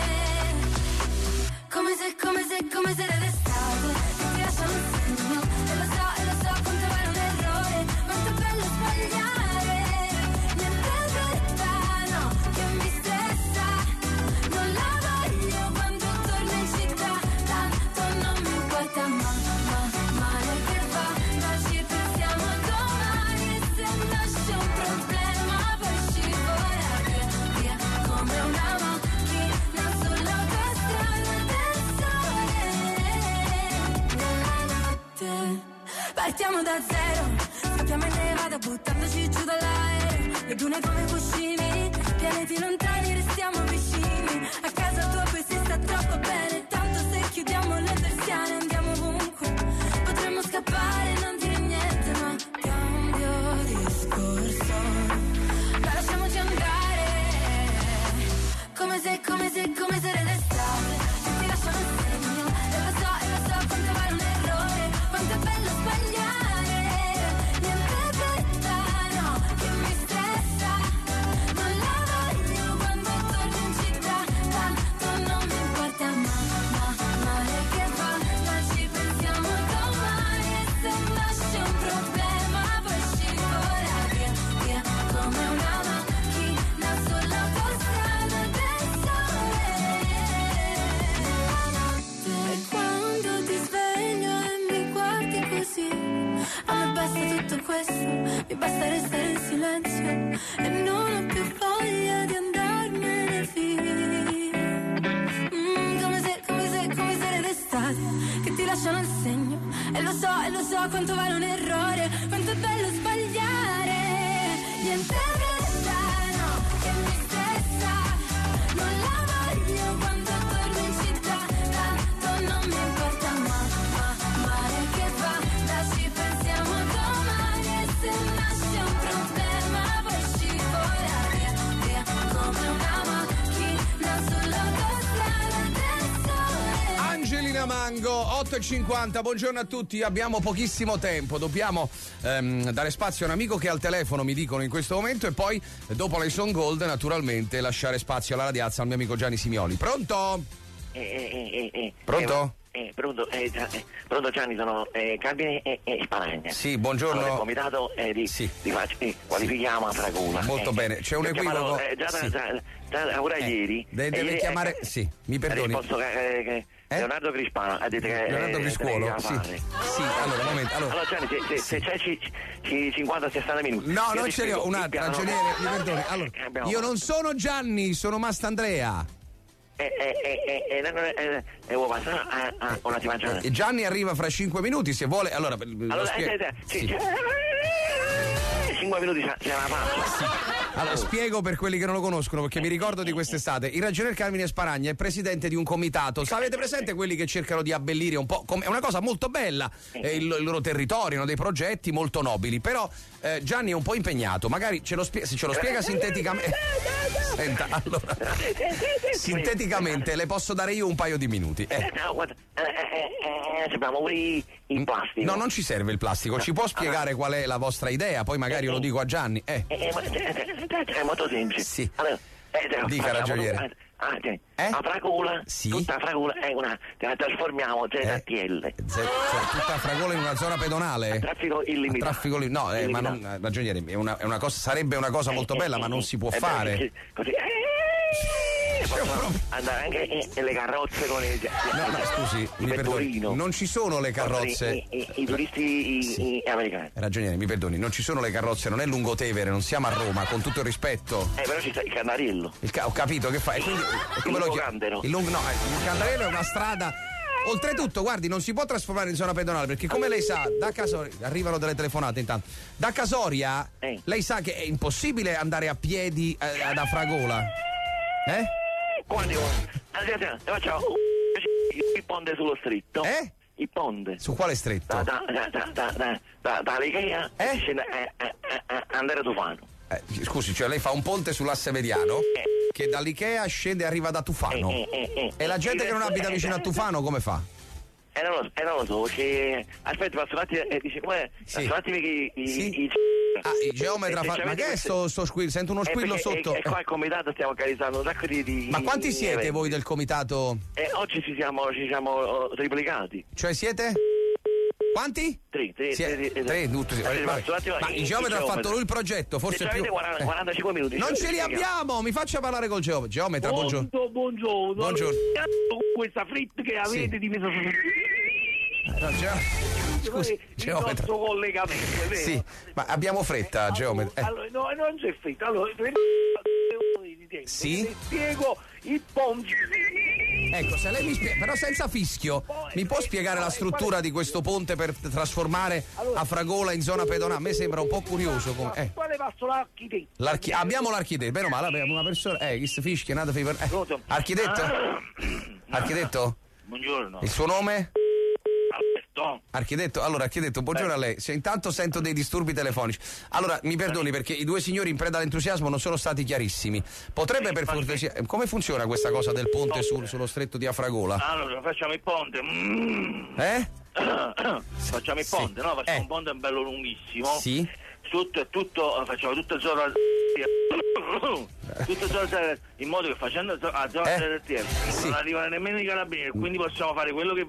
come se era d'estate, e ti lasciano un segno, e lo so quanto vale un errore, quanto è bello sbagliare, niente fretta, no, che mi stressa, non la voglio quando torno in città, tanto non mi importa male che va, ma ci pensiamo domani, e se nasce un problema poi scivola via, come una macchina sull'autostrada del sole, nella notte. Partiamo da zero, scappiamo in nevada buttandoci giù dall'aereo, le dune come cuscini, pianeti lontani restiamo vicini, a casa tua poi si sta troppo bene, tanto se chiudiamo le persiane andiamo ovunque, potremmo scappare e non dire niente, ma cambio discorso, ma lasciamoci andare, come se era d'estate, e ti lasciano un segno, e lo so quanto vale un errore, quanto è bello sbagliare, niente fretta, no, che mi stressa, non la voglio quando torno in città, tanto non mi importa male che va, ma ci pensiamo domani, e se nasce un problema poi scivola via, come una macchina sull'autostrada del sole, e quando ti sveglio e mi guardi così, a me basta tutto questo, mi basta restare in silenzio, e non ho più voglia di andarmene via, come se era d'estate, che ti lasciano il segno, e lo so quanto vale un errore, quanto è bello sbagliare, niente fretta, no, che mi stressa, non la voglio quando torno in città, tanto non mi importa male che va, ma ci pensiamo domani, e se nasce un problema poi scivola via, come una macchina sull'autostrada del sole. Angelina Mango, 8:50, buongiorno a tutti, abbiamo pochissimo tempo, dobbiamo dare spazio a un amico che è al telefono, mi dicono in questo momento, e poi dopo le Son Gold naturalmente lasciare spazio alla radiazza al mio amico Gianni Simioli. Pronto? Pronto? Pronto Gianni, sono Carmine e Spagna. Sì, buongiorno. Allora, il comitato qualifichiamo a Fragula. Molto bene, c'è un equivoco. Ora ieri. Deve chiamare. Sì, mi perdoni. Leonardo Crispano ha detto che Leonardo Criscuolo, sì, allora un momento. Allora Gianni, se c'è 50-60 minuti. No, non ce ne ho, un'altra, ragioniere, mi perdoni. Allora, io non sono Gianni, sono Mastandrea. Devo passare un attimo. Gianni arriva fra 5 minuti, se vuole. Allora, sì. 5 minuti ce la faccio. Allora, spiego per quelli che non lo conoscono, perché mi ricordo di quest'estate. Il ragionier Carmine Sparagna è presidente di un comitato. Avete presente quelli che cercano di abbellire un po'? È una cosa molto bella, il loro territorio, hanno dei progetti molto nobili. Però Gianni è un po' impegnato. Magari se ce lo spiega sinteticamente. Senta, allora, sinteticamente le posso dare io un paio di minuti. No, guarda, abbiamo pure il plastico. No, non ci serve il plastico. Ci può spiegare qual è la vostra idea? Poi magari io lo dico a Gianni. È molto semplice. Sì. Allora, dica, ragioniere. La fragola, sì. Tutta fragola è la trasformiamo ZTL. Tutta fragola in una zona pedonale? Traffico illimitato. No, ma non, ragioniere, è una cosa, sarebbe una cosa molto bella, ma non si può fare. Così. Andare anche le carrozze con il no, scusi, mi perdoni, non ci sono le carrozze. I turisti americani. Ragioniere, mi perdoni, non ci sono le carrozze, non è Lungotevere, non siamo a Roma, con tutto il rispetto. Però ci sta il Candarello. Ho capito, che fa? E quindi, come lo chiamo? Il Candarello è una strada. Oltretutto, guardi, non si può trasformare in zona pedonale, perché come lei sa, da Casoria arrivano delle telefonate intanto. Da Casoria lei sa che è impossibile andare a piedi ad Afragola. Quando facciamo il ponte sullo stretto. Il ponte. Su quale stretto? Dall'Ikea andare a Tufano. Scusi, cioè lei fa un ponte sull'asse mediano che dall'Ikea scende e arriva da Tufano. E la gente che non abita vicino a Tufano come fa? Non lo so, perché aspetta, passo un attimo e dice com'è? Passo un attimo che il geometra fa. Ma che è sto squillo? Sento uno squillo sotto. E qua al comitato stiamo organizzando un sacco di Ma quanti siete voi del comitato? Oggi ci siamo triplicati. Cioè siete? Quanti? Tre, tutti. Ma il geometra ha fatto lui il progetto, forse più. 45 minuti. Non ce li abbiamo, mi faccia parlare col geometra. Geometra, buongiorno. Buongiorno. Questa fritta che avete di mezzo. Scusi, il nostro collegamento, è vero? Sì, ma abbiamo fretta, geometra. Allora, no, non c'è fretta. Allora, sì? Spiego il ponte. Ecco, se lei mi spiega, però senza fischio, mi può spiegare la struttura di questo ponte per trasformare Afragola in zona pedonale? A me sembra un po' curioso. Quale passo l'architetto? Abbiamo l'architetto, bene o male, abbiamo una persona. Questo fischio è nato architetto? Architetto? Buongiorno. Il suo nome? Alberto. Architetto, buongiorno a lei. Se intanto sento dei disturbi telefonici. Allora, mi perdoni perché i due signori in preda all'entusiasmo non sono stati chiarissimi. Potrebbe per cortesia. Come funziona questa cosa del ponte sullo stretto di Afragola? Allora, facciamo il ponte. Facciamo il ponte, no? Facciamo un ponte bello lunghissimo. Sì. Sotto è tutto, facciamo tutto solo in modo che facendo a zona del non arrivano nemmeno i carabinieri, quindi possiamo fare quello che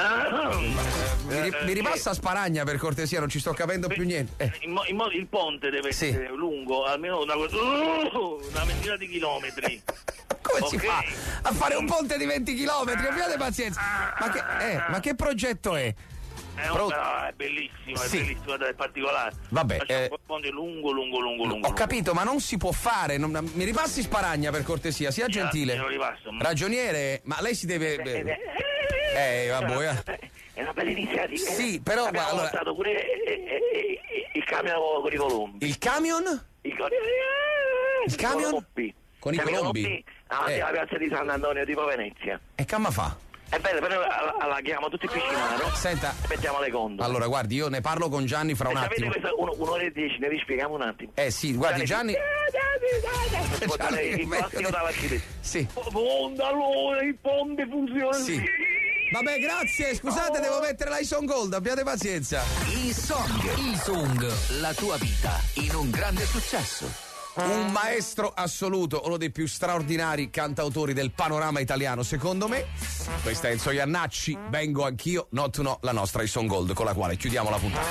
mi ripassa Sparagna per cortesia, non ci sto capendo più niente. In modo il ponte deve essere lungo almeno una ventina di chilometri. Come si fa a fare un ponte di 20 chilometri? Abbiate pazienza. Ma che progetto è? È bellissimo, è particolare. Vabbè, facciamo un ponte lungo. Ho capito, ma non si può fare. Mi ripassi Sparagna per cortesia, sia gentile. Ragioniere, ma lei si deve. Vabbè. È una bella iniziativa. Sì, però abbiamo portato pure il camion con i colombi. Il camion? Il camion? Con i colombi? La piazza di Sant'Antonio, tipo Venezia. E che fa? È bello, però la chiamo tutti piscinaro. Senta, mettiamo le gondole. Allora, guardi, io ne parlo con Gianni fra un attimo. Avete questa un'ora e 10, ne rispieghiamo un attimo. Sì, guardi, Gianni. Il plastico dall'architetto. Sì. Allora, il ponte funziona. Sì. Vabbè, grazie, scusate, devo mettere l'Ison Gold, abbiate pazienza. E-Song, la tua vita in un grande successo. Un maestro assoluto, uno dei più straordinari cantautori del panorama italiano, secondo me. Questa è Enzo Iannacci, Vengo anch'io, Not to No, la nostra Ison Gold, con la quale chiudiamo la puntata.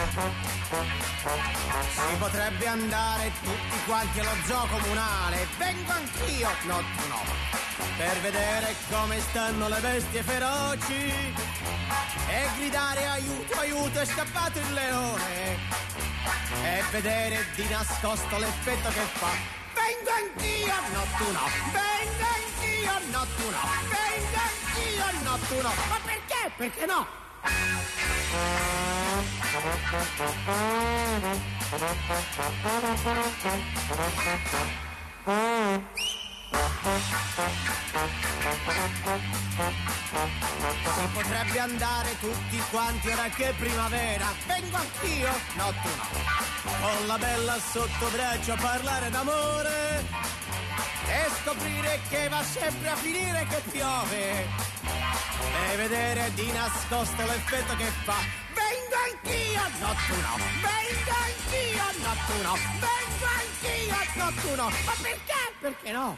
Si potrebbe andare tutti quanti allo zoo comunale, vengo anch'io, Not to No, per vedere come stanno le bestie feroci e gridare aiuto, aiuto, è scappato il leone. E vedere di nascosto l'effetto che fa. Vengo anch'io, Not to No, vengo anch'io, Not to No, vengo anch'io, Not to No. Ma perché? Perché no? Si potrebbe andare tutti quanti ora che è primavera. Vengo anch'io, no tu no. Con la bella sotto braccio a parlare d'amore e scoprire che va sempre a finire che piove e vedere di nascosto l'effetto che fa. Vengo anch'io, no tu no. Vengo anch'io, no tu no. Vengo anch'io, no tu no. Ma perché? Perché no?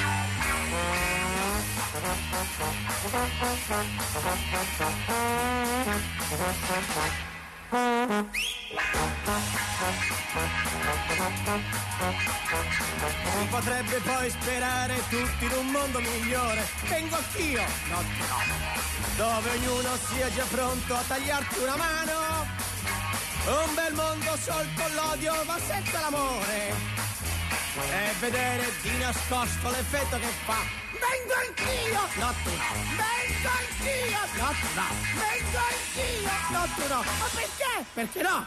Si potrebbe poi sperare tutti in un mondo migliore. Vengo anch'io, no tu no. Dove ognuno sia già pronto a tagliarti una mano. Un bel mondo sol con l'odio ma senza l'amore. E vedere di nascosto l'effetto che fa. Vengo anch'io, no tu no. Vengo anch'io, no tu no. Vengo anch'io, no tu no. Ma perché? Perché no?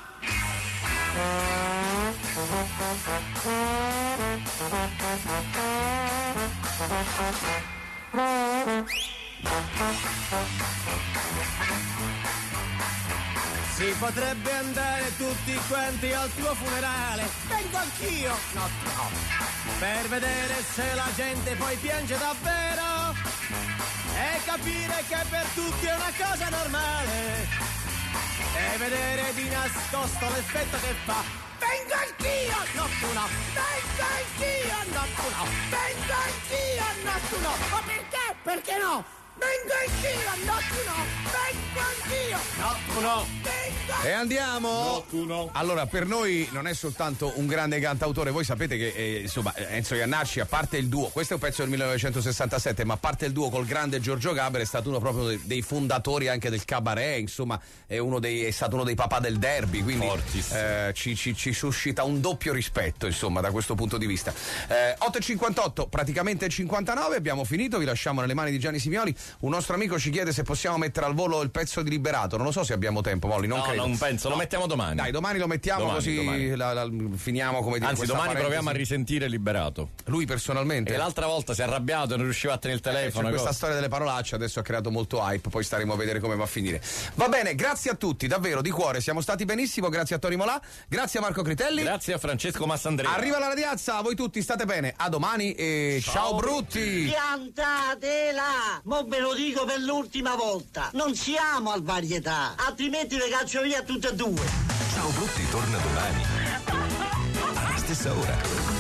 Si potrebbe andare tutti quanti al tuo funerale. Vengo anch'io, no tu no. Per vedere se la gente poi piange davvero e capire che per tutti è una cosa normale e vedere di nascosto l'effetto che fa. Vengo anch'io, no tu no. Vengo anch'io, no tu no. Vengo anch'io, no tu no. Ma perché? Perché no? Vengo anch'io, no tu no. Vengo anch'io, no tu no. E andiamo? No, tu no. Allora, per noi non è soltanto un grande cantautore, voi sapete che insomma Enzo Jannacci, a parte il duo, questo è un pezzo del 1967, ma a parte il duo col grande Giorgio Gaber, è stato uno proprio dei fondatori anche del cabaret, insomma è stato uno dei papà del derby, quindi ci suscita un doppio rispetto, insomma, da questo punto di vista. 8.58, praticamente 59, abbiamo finito, vi lasciamo nelle mani di Gianni Simioli. Un nostro amico ci chiede se possiamo mettere al volo il pezzo di Liberato, non lo so se abbiamo tempo, Molly, non credo. Non penso, lo mettiamo domani. Dai, domani lo mettiamo, così finiamo, come dire. Anzi, domani proviamo a risentire Liberato. Lui personalmente. E l'altra volta si è arrabbiato e non riusciva a tenere il telefono. Questa storia delle parolacce adesso ha creato molto hype, poi staremo a vedere come va a finire. Va bene, grazie a tutti, davvero, di cuore, siamo stati benissimo, grazie a Tony Molà, grazie a Marco Critelli. Grazie a Francesco Massandrea. Arriva la radiazza, voi tutti state bene, a domani e ciao brutti! Piantatela! Mo ve lo dico per l'ultima volta, non siamo al varietà, altrimenti le caccio via tutte e due. Ciao Brutti torna domani alla stessa ora.